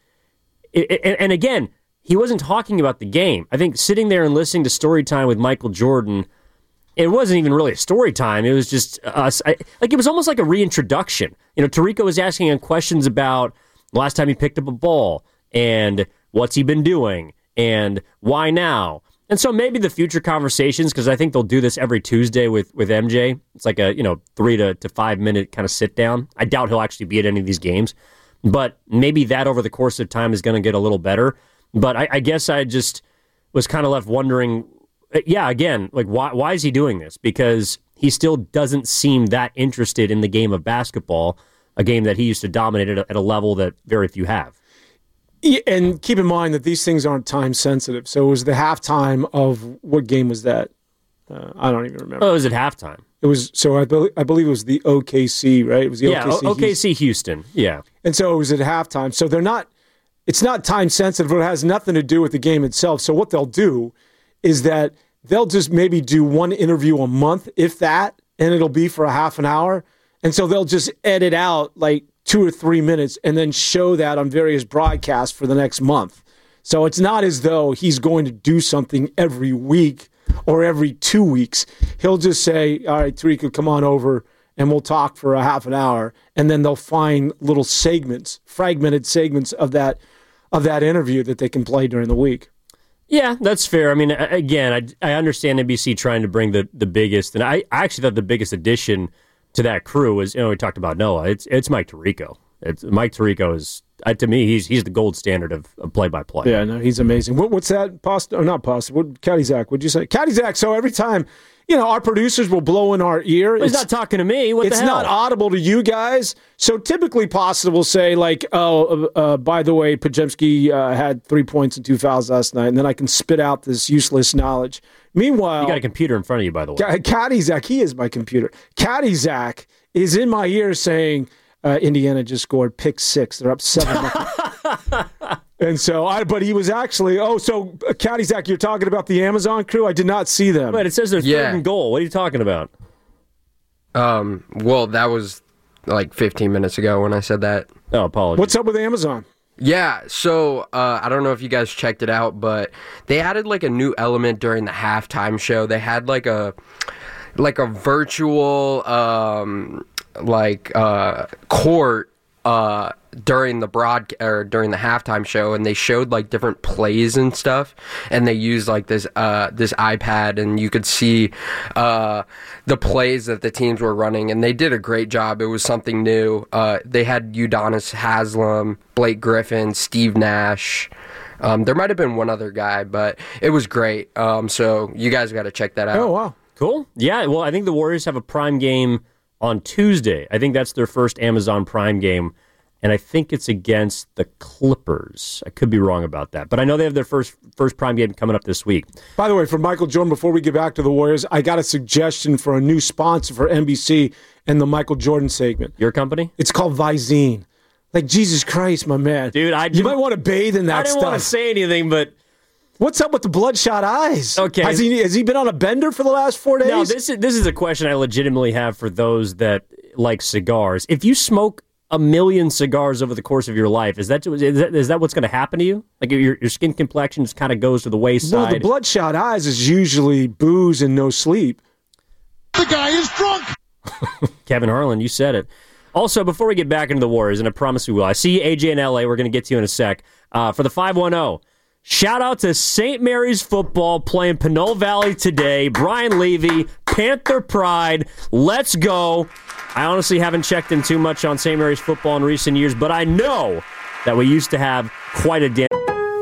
it, and again, he wasn't talking about the game. I think sitting there and listening to story time with Michael Jordan, it wasn't even really a story time. It was just us. I, like, it was almost like a reintroduction. You know, Tirico was asking him questions about the last time he picked up a ball and what's he been doing and why now. And so maybe the future conversations, because I think they'll do this every Tuesday with, with M J. It's like a, you know, three to, to five minute kind of sit down. I doubt he'll actually be at any of these games, but maybe that over the course of time is going to get a little better. But I, I guess I just was kind of left wondering, yeah, again, like why why is he doing this? Because he still doesn't seem that interested in the game of basketball, a game that he used to dominate at a, at a level that very few have. Yeah, and keep in mind that these things aren't time sensitive. So it was the halftime of what game was that? Uh, I don't even remember. Oh, it was at halftime. It was so I, be, I believe it was the O K C, right? It was the yeah, O K C, O K C Houston. Houston. Yeah, and so it was at halftime. So they're not. It's not time sensitive. It has nothing to do with the game itself. So what they'll do is that they'll just maybe do one interview a month, if that, and it'll be for a half an hour. And so they'll just edit out like two or three minutes and then show that on various broadcasts for the next month. So it's not as though he's going to do something every week or every two weeks. He'll just say, all right, Tirico, come on over and we'll talk for a half an hour. And then they'll find little segments, fragmented segments of that of that interview that they can play during the week. Yeah, that's fair. I mean, again, I, I understand N B C trying to bring the, the biggest, and I, I actually thought the biggest addition to that crew was, you know, we talked about Noah. It's it's Mike Tirico. It's Mike Tirico is uh, to me he's he's the gold standard of, of play-by-play. Yeah, no, he's amazing. What, what's that? Pasta or not pasta? What Caddy Zach? What'd you say? Caddy Zach. So every time, you know, our producers will blow in our ear. He's not talking to me. What the hell? It's not audible to you guys. So typically, Pasta will say like, "Oh, uh, uh, by the way, Podziemski uh, had three points and two fouls last night," and then I can spit out this useless knowledge. Meanwhile, you got a computer in front of you, by the way. Caddy Zach, he is my computer. Caddy Zach is in my ear saying, uh, "Indiana just scored pick six. They're up seven." And so, I, but he was actually, oh, so, uh, Caddy Zach, you're talking about the Amazon crew? I did not see them. But it says they're third yeah. and goal. What are you talking about? Um, well, that was like fifteen minutes ago when I said that. Oh, apologies. What's up with Amazon? Yeah, so uh, I don't know if you guys checked it out, but they added like a new element during the halftime show. They had like a like a virtual um, like uh, court uh, during the broad or during the halftime show, and they showed like different plays and stuff, and they used like this uh, this iPad, and you could see uh, the plays that the teams were running, and they did a great job. It was something new. Uh, they had Udonis Haslam, Blake Griffin, Steve Nash. Um, there might have been one other guy, but it was great. Um, so you guys got to check that out. Oh, wow. Cool. Yeah, well, I think the Warriors have a Prime game on Tuesday. I think that's their first Amazon Prime game, and I think it's against the Clippers. I could be wrong about that, but I know they have their first first Prime game coming up this week. By the way, for Michael Jordan, before we get back to the Warriors, I got a suggestion for a new sponsor for N B C and the Michael Jordan segment. Your company? It's called Visine. Like, Jesus Christ, my man. Dude, I You might want to bathe in that I didn't stuff. want to say anything, but... What's up with the bloodshot eyes? Okay. Has he, has he been on a bender for the last four days? No, this is, this is a question I legitimately have for those that like cigars. If you smoke a million cigars over the course of your life, is that is that, is that what's going to happen to you? Like your, your skin complexion just kind of goes to the wayside? Well, the bloodshot eyes is usually booze and no sleep. The guy is drunk. Kevin Harlan, you said it. Also, before we get back into the Warriors, and I promise we will, I see A J in L A. We're going to get to you in a sec. Uh, for the five one zero, shout out to Saint Mary's football playing Pinole Valley today. Brian Levy, Panther Pride. Let's go. I honestly haven't checked in too much on Saint Mary's football in recent years, but I know that we used to have quite a damn.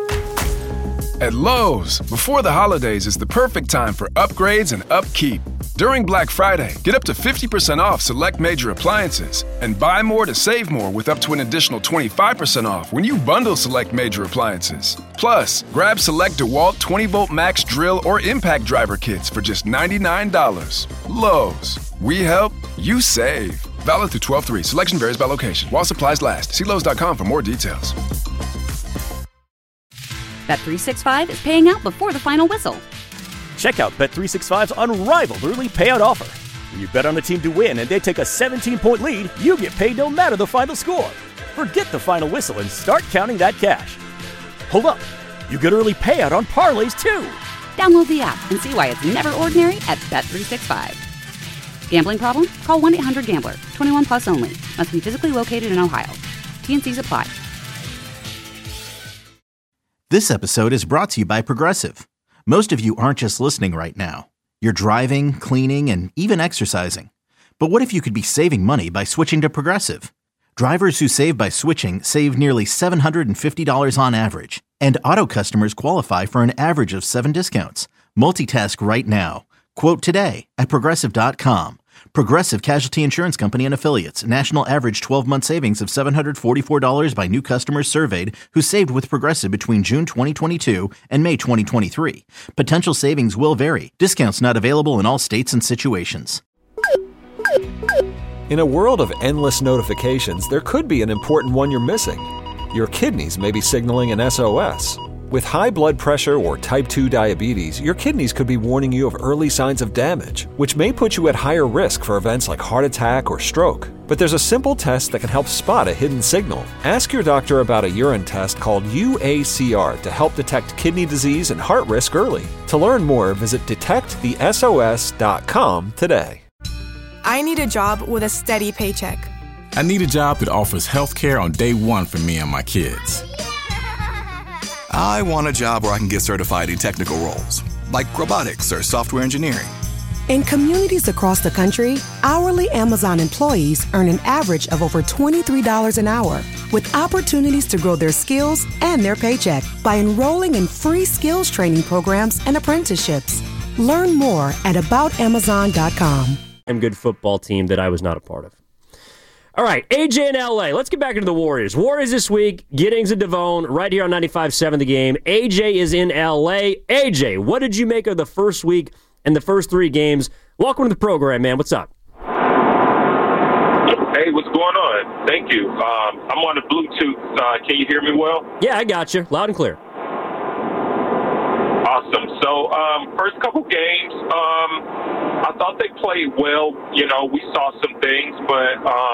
At Lowe's, before the holidays is the perfect time for upgrades and upkeep. During Black Friday, get up to fifty percent off select major appliances and buy more to save more with up to an additional twenty-five percent off when you bundle select major appliances. Plus, grab select DeWalt twenty volt max drill or impact driver kits for just ninety-nine dollars. Lowe's, we help, you save. Valid through twelve three. Selection varies by location. While supplies last. See Lowe's dot com for more details. Bet three sixty-five is paying out before the final whistle. Check out Bet three sixty-five's unrivaled early payout offer. When you bet on a team to win and they take a seventeen-point lead, you get paid no matter the final score. Forget the final whistle and start counting that cash. Hold up. You get early payout on parlays, too. Download the app and see why it's never ordinary at Bet three sixty-five. Gambling problem? Call one eight hundred gambler. twenty-one plus only. Must be physically located in Ohio. T N Cs apply. This episode is brought to you by Progressive. Most of you aren't just listening right now. You're driving, cleaning, and even exercising. But what if you could be saving money by switching to Progressive? Drivers who save by switching save nearly seven hundred fifty dollars on average. And auto customers qualify for an average of seven discounts. Multitask right now. Quote today at Progressive dot com. Progressive Casualty Insurance Company and Affiliates. National average twelve-month savings of seven hundred forty-four dollars by new customers surveyed who saved with Progressive between June twenty twenty-two and May twenty twenty-three. Potential savings will vary. Discounts not available in all states and situations. In a world of endless notifications, there could be an important one you're missing. Your kidneys may be signaling an S O S. With high blood pressure or type two diabetes, your kidneys could be warning you of early signs of damage, which may put you at higher risk for events like heart attack or stroke. But there's a simple test that can help spot a hidden signal. Ask your doctor about a urine test called U A C R to help detect kidney disease and heart risk early. To learn more, visit detect the S O S dot com today. I need a job with a steady paycheck. I need a job that offers health care on day one for me and my kids. I want a job where I can get certified in technical roles, like robotics or software engineering. In communities across the country, hourly Amazon employees earn an average of over twenty-three dollars an hour, with opportunities to grow their skills and their paycheck by enrolling in free skills training programs and apprenticeships. Learn more at about amazon dot com. And good football team that I was not a part of. All right, A J in L A. Let's get back into the Warriors. Warriors this week, Giddings and Devone right here on ninety-five point seven The Game. A J is in L A. A J, what did you make of the first week and the first three games? Welcome to the program, man. What's up? Hey, what's going on? Thank you. Um, I'm on the Bluetooth. Uh, can you hear me well? Yeah, I got you. Loud and clear. Awesome. So, um, first couple games, um, I thought they played well. You know, we saw some things, but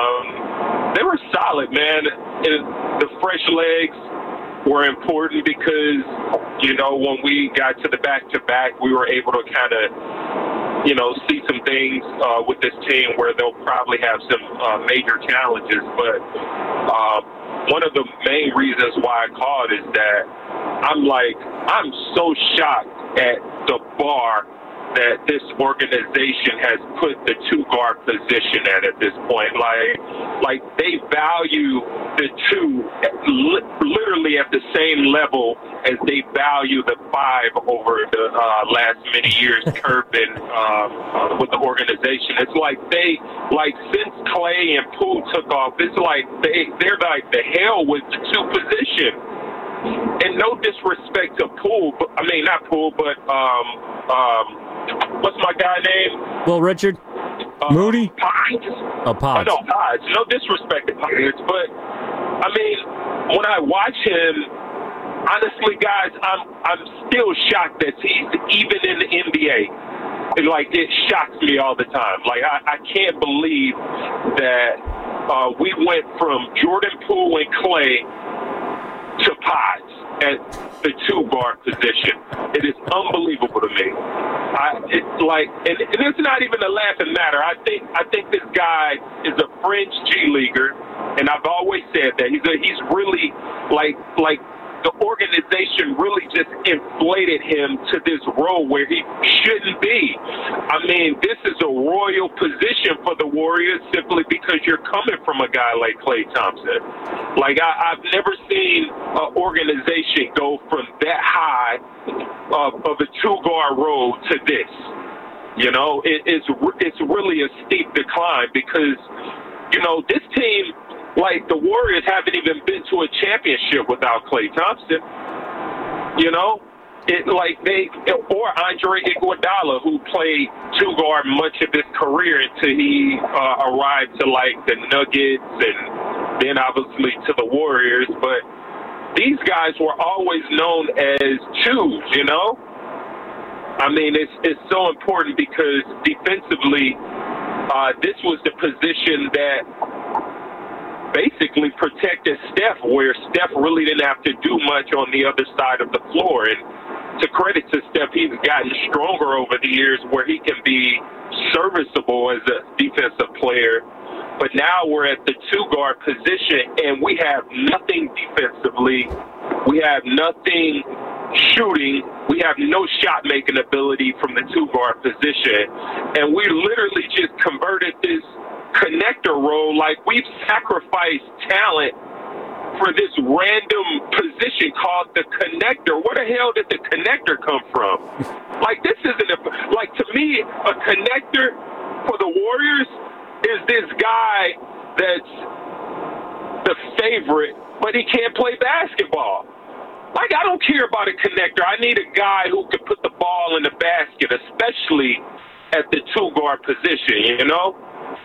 um, they were solid, man. And the fresh legs were important because, you know, when we got to the back-to-back, we were able to kind of, you know, see some things uh, with this team where they'll probably have some uh, major challenges. But uh, one of the main reasons why I called is that I'm like, I'm so shocked at the bar that this organization has put the two guard position at at this point. Like, like they value the two li- literally at the same level as they value the five over the uh, last many years. Kirby um, uh, with the organization, it's like they like since Clay and Poole took off, it's like they they're like the hell with the two position. And no disrespect to Poole, but, I mean not Poole, but um um. What's my guy name? Will Richard? Uh, Moody? Pods. Oh, Pods. Oh, no, Pods. No disrespect to Pods, but, I mean, when I watch him, honestly, guys, I'm I'm still shocked that he's even in the N B A. And, like, it shocks me all the time. Like, I, I can't believe that uh, we went from Jordan Poole and Clay to Pods at the two guard position. It is unbelievable to me. I it's like, and, and it's not even a laughing matter. I think I think this guy is a fringe G leaguer, and I've always said that he's a, he's really like like the organization really just inflated him to this role where he shouldn't be. I mean, this is a royal position for the Warriors simply because you're coming from a guy like Klay Thompson. Like, I, I've never seen an organization go from that high uh, of a two-guard role to this. You know, it, it's, it's really a steep decline because, you know, this team, like, the Warriors haven't even been to a championship without Klay Thompson. You know? it like they or Andre Iguodala, who played two guard much of his career until he uh, arrived to like the Nuggets and then obviously to the Warriors. But these guys were always known as twos, you know. I mean, it's it's so important because defensively, uh, this was the position that basically protected Steph, where Steph really didn't have to do much on the other side of the floor. And to credit to Steph, he's gotten stronger over the years where he can be serviceable as a defensive player. But now we're at the two-guard position, and we have nothing defensively. We have nothing shooting. We have no shot-making ability from the two-guard position. And we literally just converted this connector role. Like, we've sacrificed talent for this random position called the connector. Where the hell did the connector come from? Like, this isn't a, like, to me, a connector for the Warriors is this guy that's the favorite, but he can't play basketball. Like, I don't care about a connector. I need a guy who can put the ball in the basket, especially at the two-guard position, you know?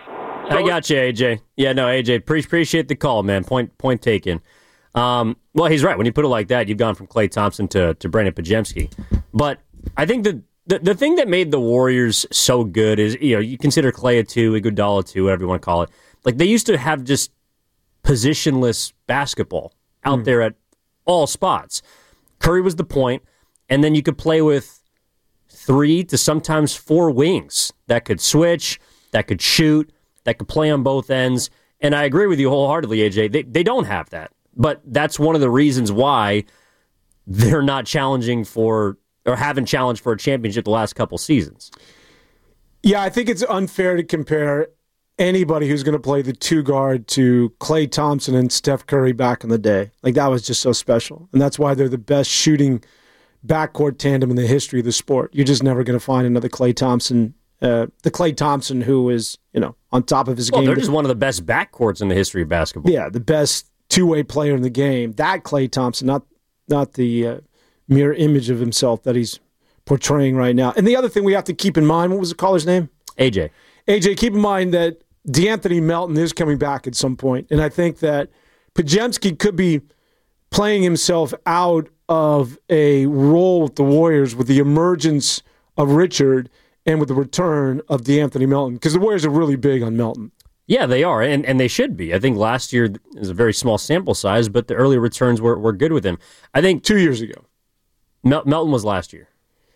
I got you, A J. Yeah, no, A J, pre- appreciate the call, man. Point point taken. Um, well, he's right. When you put it like that, you've gone from Klay Thompson to, to Brandon Podziemski. But I think the, the the thing that made the Warriors so good is, you know, you consider Klay a two, Iguodala a two, whatever you want to call it. Like, they used to have just positionless basketball out mm. there at all spots. Curry was the point, and then you could play with three to sometimes four wings that could switch, that could shoot, that could play on both ends. And I agree with you wholeheartedly, A J. They they don't have that. But that's one of the reasons why they're not challenging for, or haven't challenged for a championship the last couple seasons. Yeah, I think it's unfair to compare anybody who's going to play the two guard to Klay Thompson and Steph Curry back in the day. Like, that was just so special. And that's why they're the best shooting backcourt tandem in the history of the sport. You're just never going to find another Klay Thompson Uh, the Klay Thompson, who is, you know, on top of his well, game. They're just one of the best backcourts in the history of basketball. Yeah, the best two-way player in the game. That Klay Thompson, not not the uh, mirror image of himself that he's portraying right now. And the other thing we have to keep in mind, what was the caller's name? A J. A J, keep in mind that DeAnthony Melton is coming back at some point, and I think that Podziemski could be playing himself out of a role with the Warriors with the emergence of Richard and with the return of DeAnthony Melton, because the Warriors are really big on Melton. Yeah, they are, and, and they should be. I think last year is a very small sample size, but the early returns were, were good with him. I think two years ago. Mel- Melton was last year.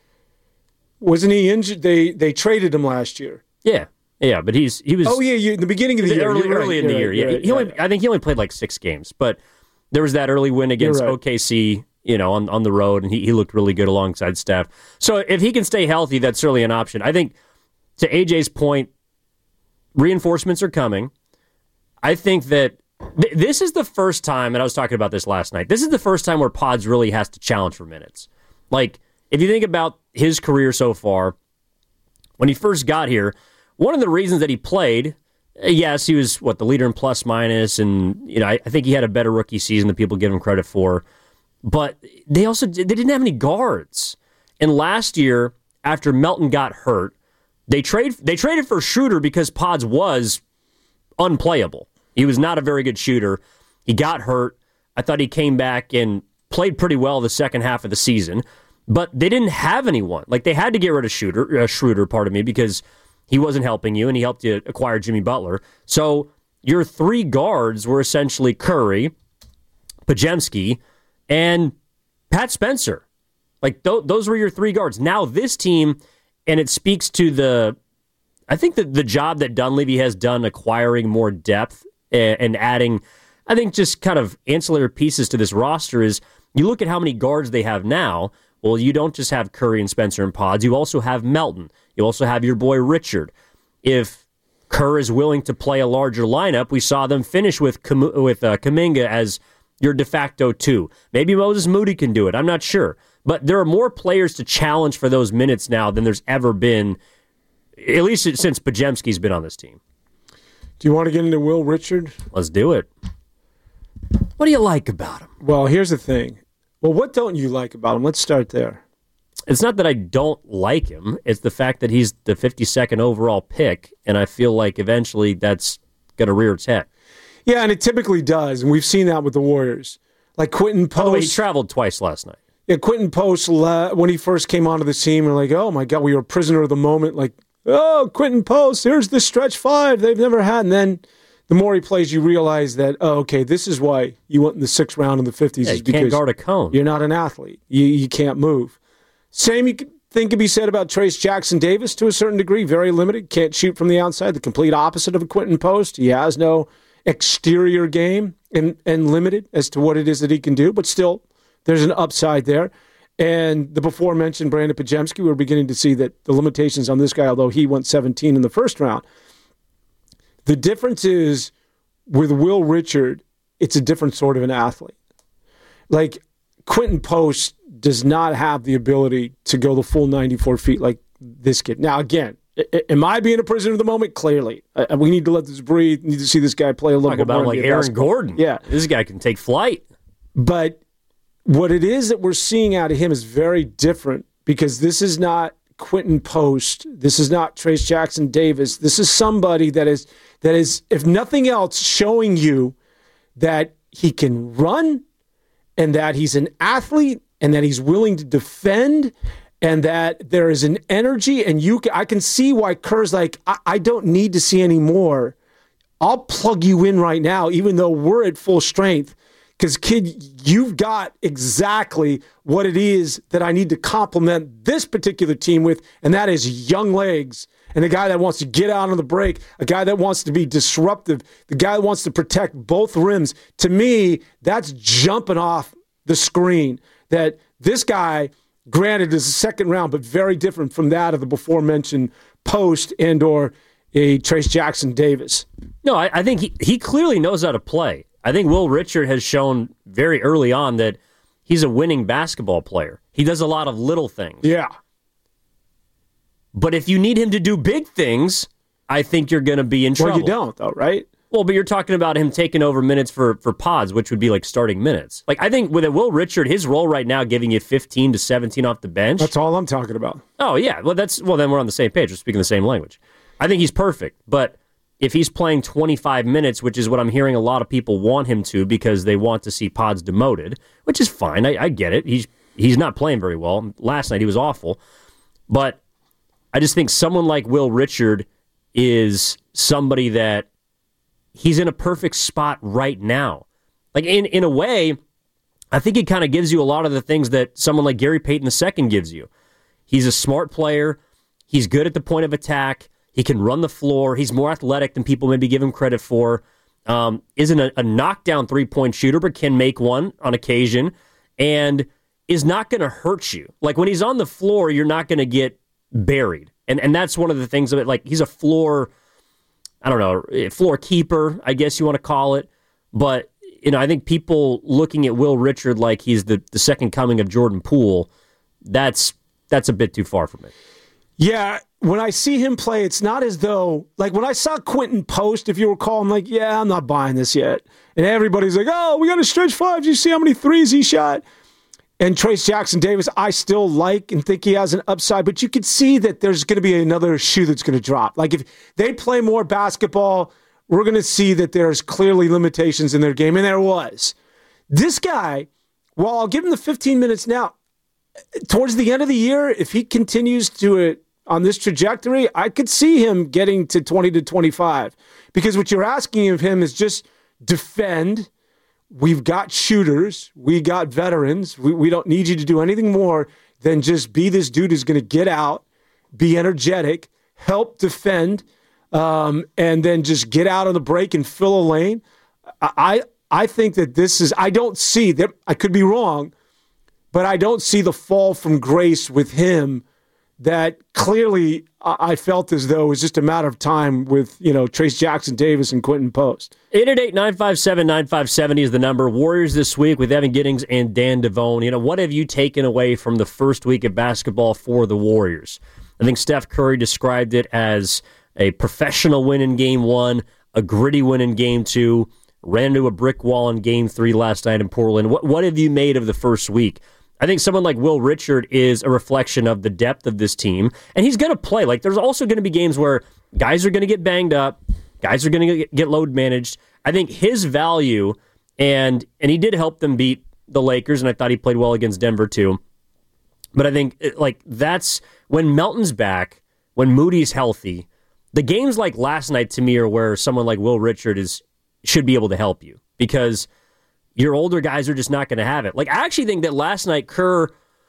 Wasn't he injured? They they traded him last year. Yeah, yeah, but he's he was. Oh yeah, you, in the beginning of the, the year, early, early right, in the right, year. Yeah, right, he, he only, right. I think he only played like six games, but there was that early win against right. O K C. You know, on on the road, and he, he looked really good alongside Steph. So if he can stay healthy, that's certainly an option. I think, to A J's point, reinforcements are coming. I think that th- this is the first time, and I was talking about this last night, this is the first time where Pods really has to challenge for minutes. Like, if you think about his career so far, when he first got here, one of the reasons that he played, yes, he was, what, the leader in plus minus, and, you know, I, I think he had a better rookie season than people give him credit for. But they also they didn't have any guards. And last year, after Melton got hurt, they trade they traded for Schroeder because Pods was unplayable. He was not a very good shooter. He got hurt. I thought he came back and played pretty well the second half of the season. But they didn't have anyone. Like, they had to get rid of Schroeder, uh, Schroeder, pardon me, because he wasn't helping you, and he helped you acquire Jimmy Butler. So your three guards were essentially Curry, Podziemski, and Pat Spencer. Like, th- those were your three guards. Now this team, and it speaks to the, I think that the job that Dunleavy has done acquiring more depth and, and adding, I think, just kind of ancillary pieces to this roster is, you look at how many guards they have now. Well, you don't just have Curry and Spencer and Pods. You also have Melton. You also have your boy Richard. If Kerr is willing to play a larger lineup, we saw them finish with Kam- with uh, Kuminga as your de facto two. Maybe Moses Moody can do it. I'm not sure. But there are more players to challenge for those minutes now than there's ever been, at least since Podziemski's been on this team. Do you want to get into Will Richard? Let's do it. What do you like about him? Well, here's the thing. Well, what don't you like about him? Let's start there. it's not that I don't like him. It's the fact that he's the fifty-second overall pick, and I feel like eventually that's going to rear its head. Yeah, and it typically does, and we've seen that with the Warriors. Like Quentin Post. Oh, he traveled twice last night. Yeah, Quentin Post, when he first came onto the team, we're like, oh my God, we were a prisoner of the moment. Like, oh, Quentin Post, here's the stretch five they've never had. And then the more he plays, you realize that, oh, okay, this is why you went in the sixth round in the fifties. Yeah, is you because can't guard a cone. You're not an athlete. You, you can't move. Same you could think could be said about Trace Jackson Davis to a certain degree. Very limited. Can't shoot from the outside. The complete opposite of a Quentin Post. He has no exterior game and, and limited as to what it is that he can do. But still, there's an upside there. And the before-mentioned Brandon Podziemski, we're beginning to see that the limitations on this guy, although he went seventeen in the first round. The difference is with Will Richard, it's a different sort of an athlete. Like, Quentin Post does not have the ability to go the full ninety-four feet like this kid. Now, again, am I being a prisoner of the moment? Clearly. Uh, we need to let this breathe. We need to see this guy play a little Talk bit about more. like Aaron basketball. Gordon. Yeah. This guy can take flight. But what it is that we're seeing out of him is very different because this is not Quentin Post. This is not Trace Jackson Davis. This is somebody that is, that is, if nothing else, showing you that he can run and that he's an athlete and that he's willing to defend and that there is an energy. And you, can, I can see why Kerr's like, I, I don't need to see any more. I'll plug you in right now, even though we're at full strength. Because, kid, you've got exactly what it is that I need to complement this particular team with, and that is young legs and a guy that wants to get out on the break, a guy that wants to be disruptive, the guy that wants to protect both rims. To me, that's jumping off the screen. That this guy, granted, is a second round, but very different from that of the before-mentioned Post and or a Trace Jackson Davis. No, I, I think he, he clearly knows how to play. I think Will Richard has shown very early on that he's a winning basketball player. He does a lot of little things. Yeah. But if you need him to do big things, I think you're going to be in trouble. Well, you don't, though, right? Well, but you're talking about him taking over minutes for, for pods, which would be like starting minutes. Like, I think with a Will Richard, his role right now giving you fifteen to seventeen off the bench. That's all I'm talking about. Oh, yeah. Well, that's well, then we're on the same page. We're speaking the same language. I think he's perfect. But if he's playing twenty-five minutes, which is what I'm hearing a lot of people want him to because they want to see pods demoted, which is fine. I, I get it. He's he's not playing very well. Last night he was awful. But I just think someone like Will Richard is somebody that he's in a perfect spot right now. Like, in, in a way, I think it kind of gives you a lot of the things that someone like Gary Payton the Second gives you. He's a smart player. He's good at the point of attack. He can run the floor. He's more athletic than people maybe give him credit for. Um, isn't a, a knockdown three-point shooter, but can make one on occasion. And is not going to hurt you. Like, when he's on the floor, you're not going to get buried. And and that's one of the things of it. Like, he's a floor, I don't know, floor keeper, I guess you want to call it. But, you know, I think people looking at Will Richard like he's the, the second coming of Jordan Poole, that's that's a bit too far for me. Yeah, when I see him play, it's not as though, like when I saw Quentin Post, if you recall, I'm like, yeah, I'm not buying this yet. And everybody's like, oh, we got a stretch five. Did you see how many threes he shot? And Trace Jackson Davis, I still like and think he has an upside, but you could see that there's going to be another shoe that's going to drop. Like, if they play more basketball, we're going to see that there's clearly limitations in their game, and there was. This guy, well, I'll give him the fifteen minutes now. Towards the end of the year, if he continues to it on this trajectory, I could see him getting to twenty to twenty-five. Because what you're asking of him is just defend. We've got shooters. We got veterans. We, we don't need you to do anything more than just be this dude who's going to get out, be energetic, help defend, um, and then just get out on the break and fill a lane. I I think that this is, I don't see, that. I could be wrong, but I don't see the fall from grace with him that clearly I felt as though it was just a matter of time with, you know, Trace Jackson Davis and Quentin Post. eight eight eight, nine five seven, nine five seven zero is the number. Warriors this week with Evan Giddings and Dan Devone. You know, what have you taken away from the first week of basketball for the Warriors? I think Steph Curry described it as a professional win in game one, a gritty win in game two, ran into a brick wall in game three last night in Portland. What, what have you made of the first week? I think someone like Will Richard is a reflection of the depth of this team, and he's going to play. Like, there's also going to be games where guys are going to get banged up, guys are going to get load managed. I think his value, and and he did help them beat the Lakers, and I thought he played well against Denver too. But I think, like, that's when Melton's back, when Moody's healthy, the games like last night to me are where someone like Will Richard is should be able to help you, because your older guys are just not going to have it. Like, I actually think that last night Kerr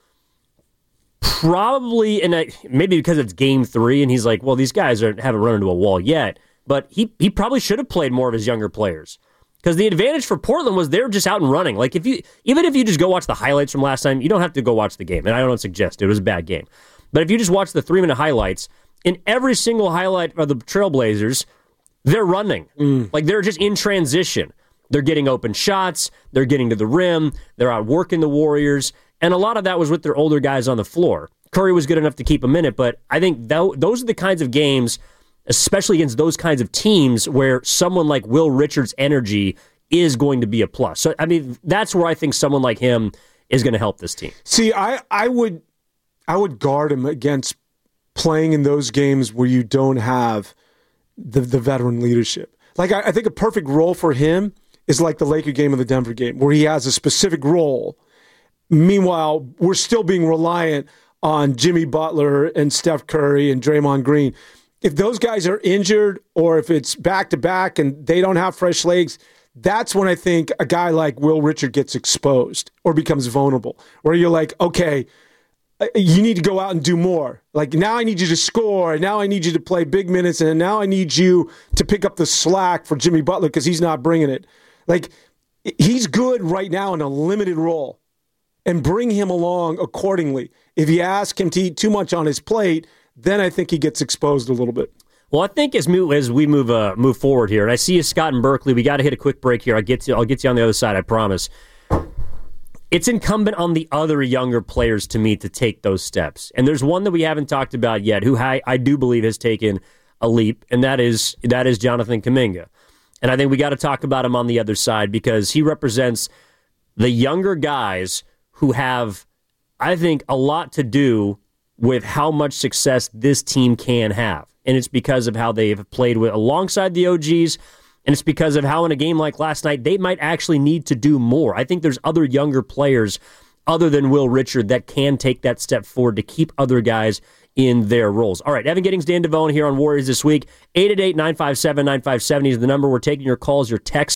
probably, and I, maybe because it's game three, and he's like, well, these guys are, haven't run into a wall yet, but he he probably should have played more of his younger players. Because the advantage for Portland was they were just out and running. Like, if you even if you just go watch the highlights from last time, you don't have to go watch the game. And I don't suggest it. It was a bad game. But if you just watch the three-minute highlights, in every single highlight of the Trailblazers, they're running. Mm. Like, they're just in transition. They're getting open shots. They're getting to the rim. They're out working the Warriors. And a lot of that was with their older guys on the floor. Curry was good enough to keep them in it, but I think th- those are the kinds of games, especially against those kinds of teams, where someone like Will Richard's energy is going to be a plus. So, I mean, that's where I think someone like him is going to help this team. See, I, I would I would guard him against playing in those games where you don't have the, the veteran leadership. Like, I, I think a perfect role for him is like the Laker game or the Denver game, where he has a specific role. Meanwhile, we're still being reliant on Jimmy Butler and Steph Curry and Draymond Green. If those guys are injured, or if it's back-to-back and they don't have fresh legs, that's when I think a guy like Will Richard gets exposed or becomes vulnerable, where you're like, okay, you need to go out and do more. Like, now I need you to score, and now I need you to play big minutes, and now I need you to pick up the slack for Jimmy Butler because he's not bringing it. Like, he's good right now in a limited role, and bring him along accordingly. If you ask him to eat too much on his plate, then I think he gets exposed a little bit. Well, I think as, move, as we move uh, move forward here, and I see you, Scott and Berkeley, we got to hit a quick break here. I'll get to, I'll get you on the other side, I promise. It's incumbent on the other younger players, to me, to take those steps. And there's one that we haven't talked about yet, who I, I do believe has taken a leap, and that is that is Jonathan Kuminga. And I think we got to talk about him on the other side, because he represents the younger guys who have, I think, a lot to do with how much success this team can have. And it's because of how they've played with alongside the O Gs, and it's because of how in a game like last night, they might actually need to do more. I think there's other younger players other than Will Richard that can take that step forward to keep other guys in their roles. All right, Evan Giddings, Dan Devone here on Warriors This Week. eight eight eight, nine five seven, nine five seven zero is the number. We're taking your calls, your texts.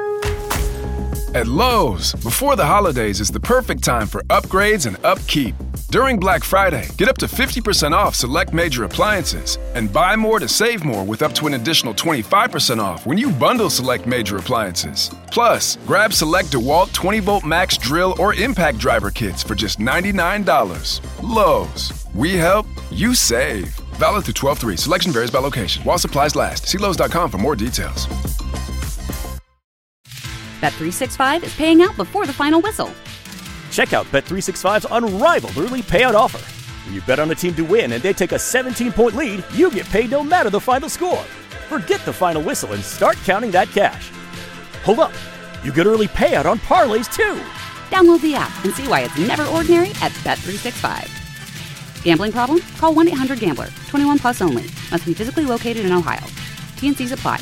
At Lowe's, before the holidays is the perfect time for upgrades and upkeep. During Black Friday, get up to fifty percent off select major appliances, and buy more to save more with up to an additional twenty-five percent off when you bundle select major appliances. Plus, grab select DeWalt twenty volt max drill or impact driver kits for just ninety-nine dollars. Lowe's, we help, you save. Valid through twelve three. Selection varies by location. While supplies last. See Lowe's dot com for more details. Bet three sixty-five is paying out before the final whistle. Check out Bet three sixty-five's unrivaled early payout offer. When you bet on a team to win and they take a seventeen-point lead, you get paid no matter the final score. Forget the final whistle and start counting that cash. Hold up. You get early payout on parlays, too. Download the app and see why it's never ordinary at Bet three sixty-five. Gambling problem? Call one eight hundred gambler. twenty-one plus only. Must be physically located in Ohio. T N Cs apply.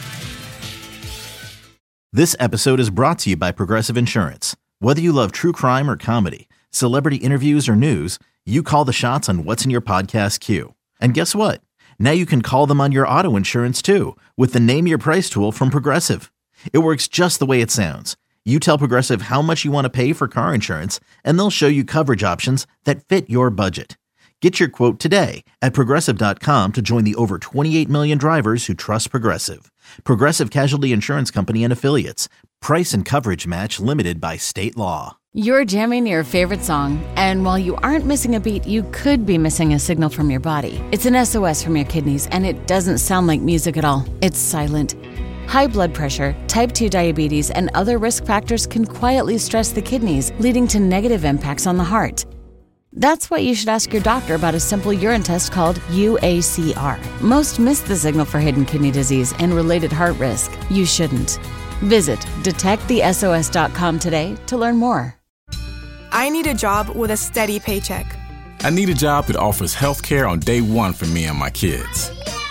This episode is brought to you by Progressive Insurance. Whether you love true crime or comedy, celebrity interviews or news, you call the shots on what's in your podcast queue. And guess what? Now you can call them on your auto insurance too, with the Name Your Price tool from Progressive. It works just the way it sounds. You tell Progressive how much you want to pay for car insurance, and they'll show you coverage options that fit your budget. Get your quote today at Progressive dot com to join the over twenty-eight million drivers who trust Progressive. Progressive Casualty Insurance Company and Affiliates. Price and coverage match limited by state law. You're jamming your favorite song, and while you aren't missing a beat, you could be missing a signal from your body. It's an S O S from your kidneys, and it doesn't sound like music at all. It's silent. High blood pressure, type two diabetes, and other risk factors can quietly stress the kidneys, leading to negative impacts on the heart. That's why you should ask your doctor about a simple urine test called U A C R. Most miss the signal for hidden kidney disease and related heart risk. You shouldn't. Visit detect the S O S dot com today to learn more. I need a job with a steady paycheck. I need a job that offers health care on day one for me and my kids.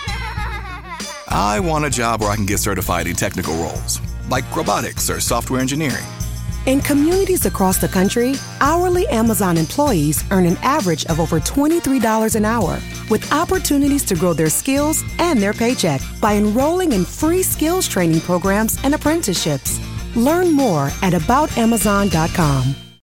I want a job where I can get certified in technical roles, like robotics or software engineering. In communities across the country, hourly Amazon employees earn an average of over twenty-three dollars an hour, with opportunities to grow their skills and their paycheck by enrolling in free skills training programs and apprenticeships. Learn more at about amazon dot com.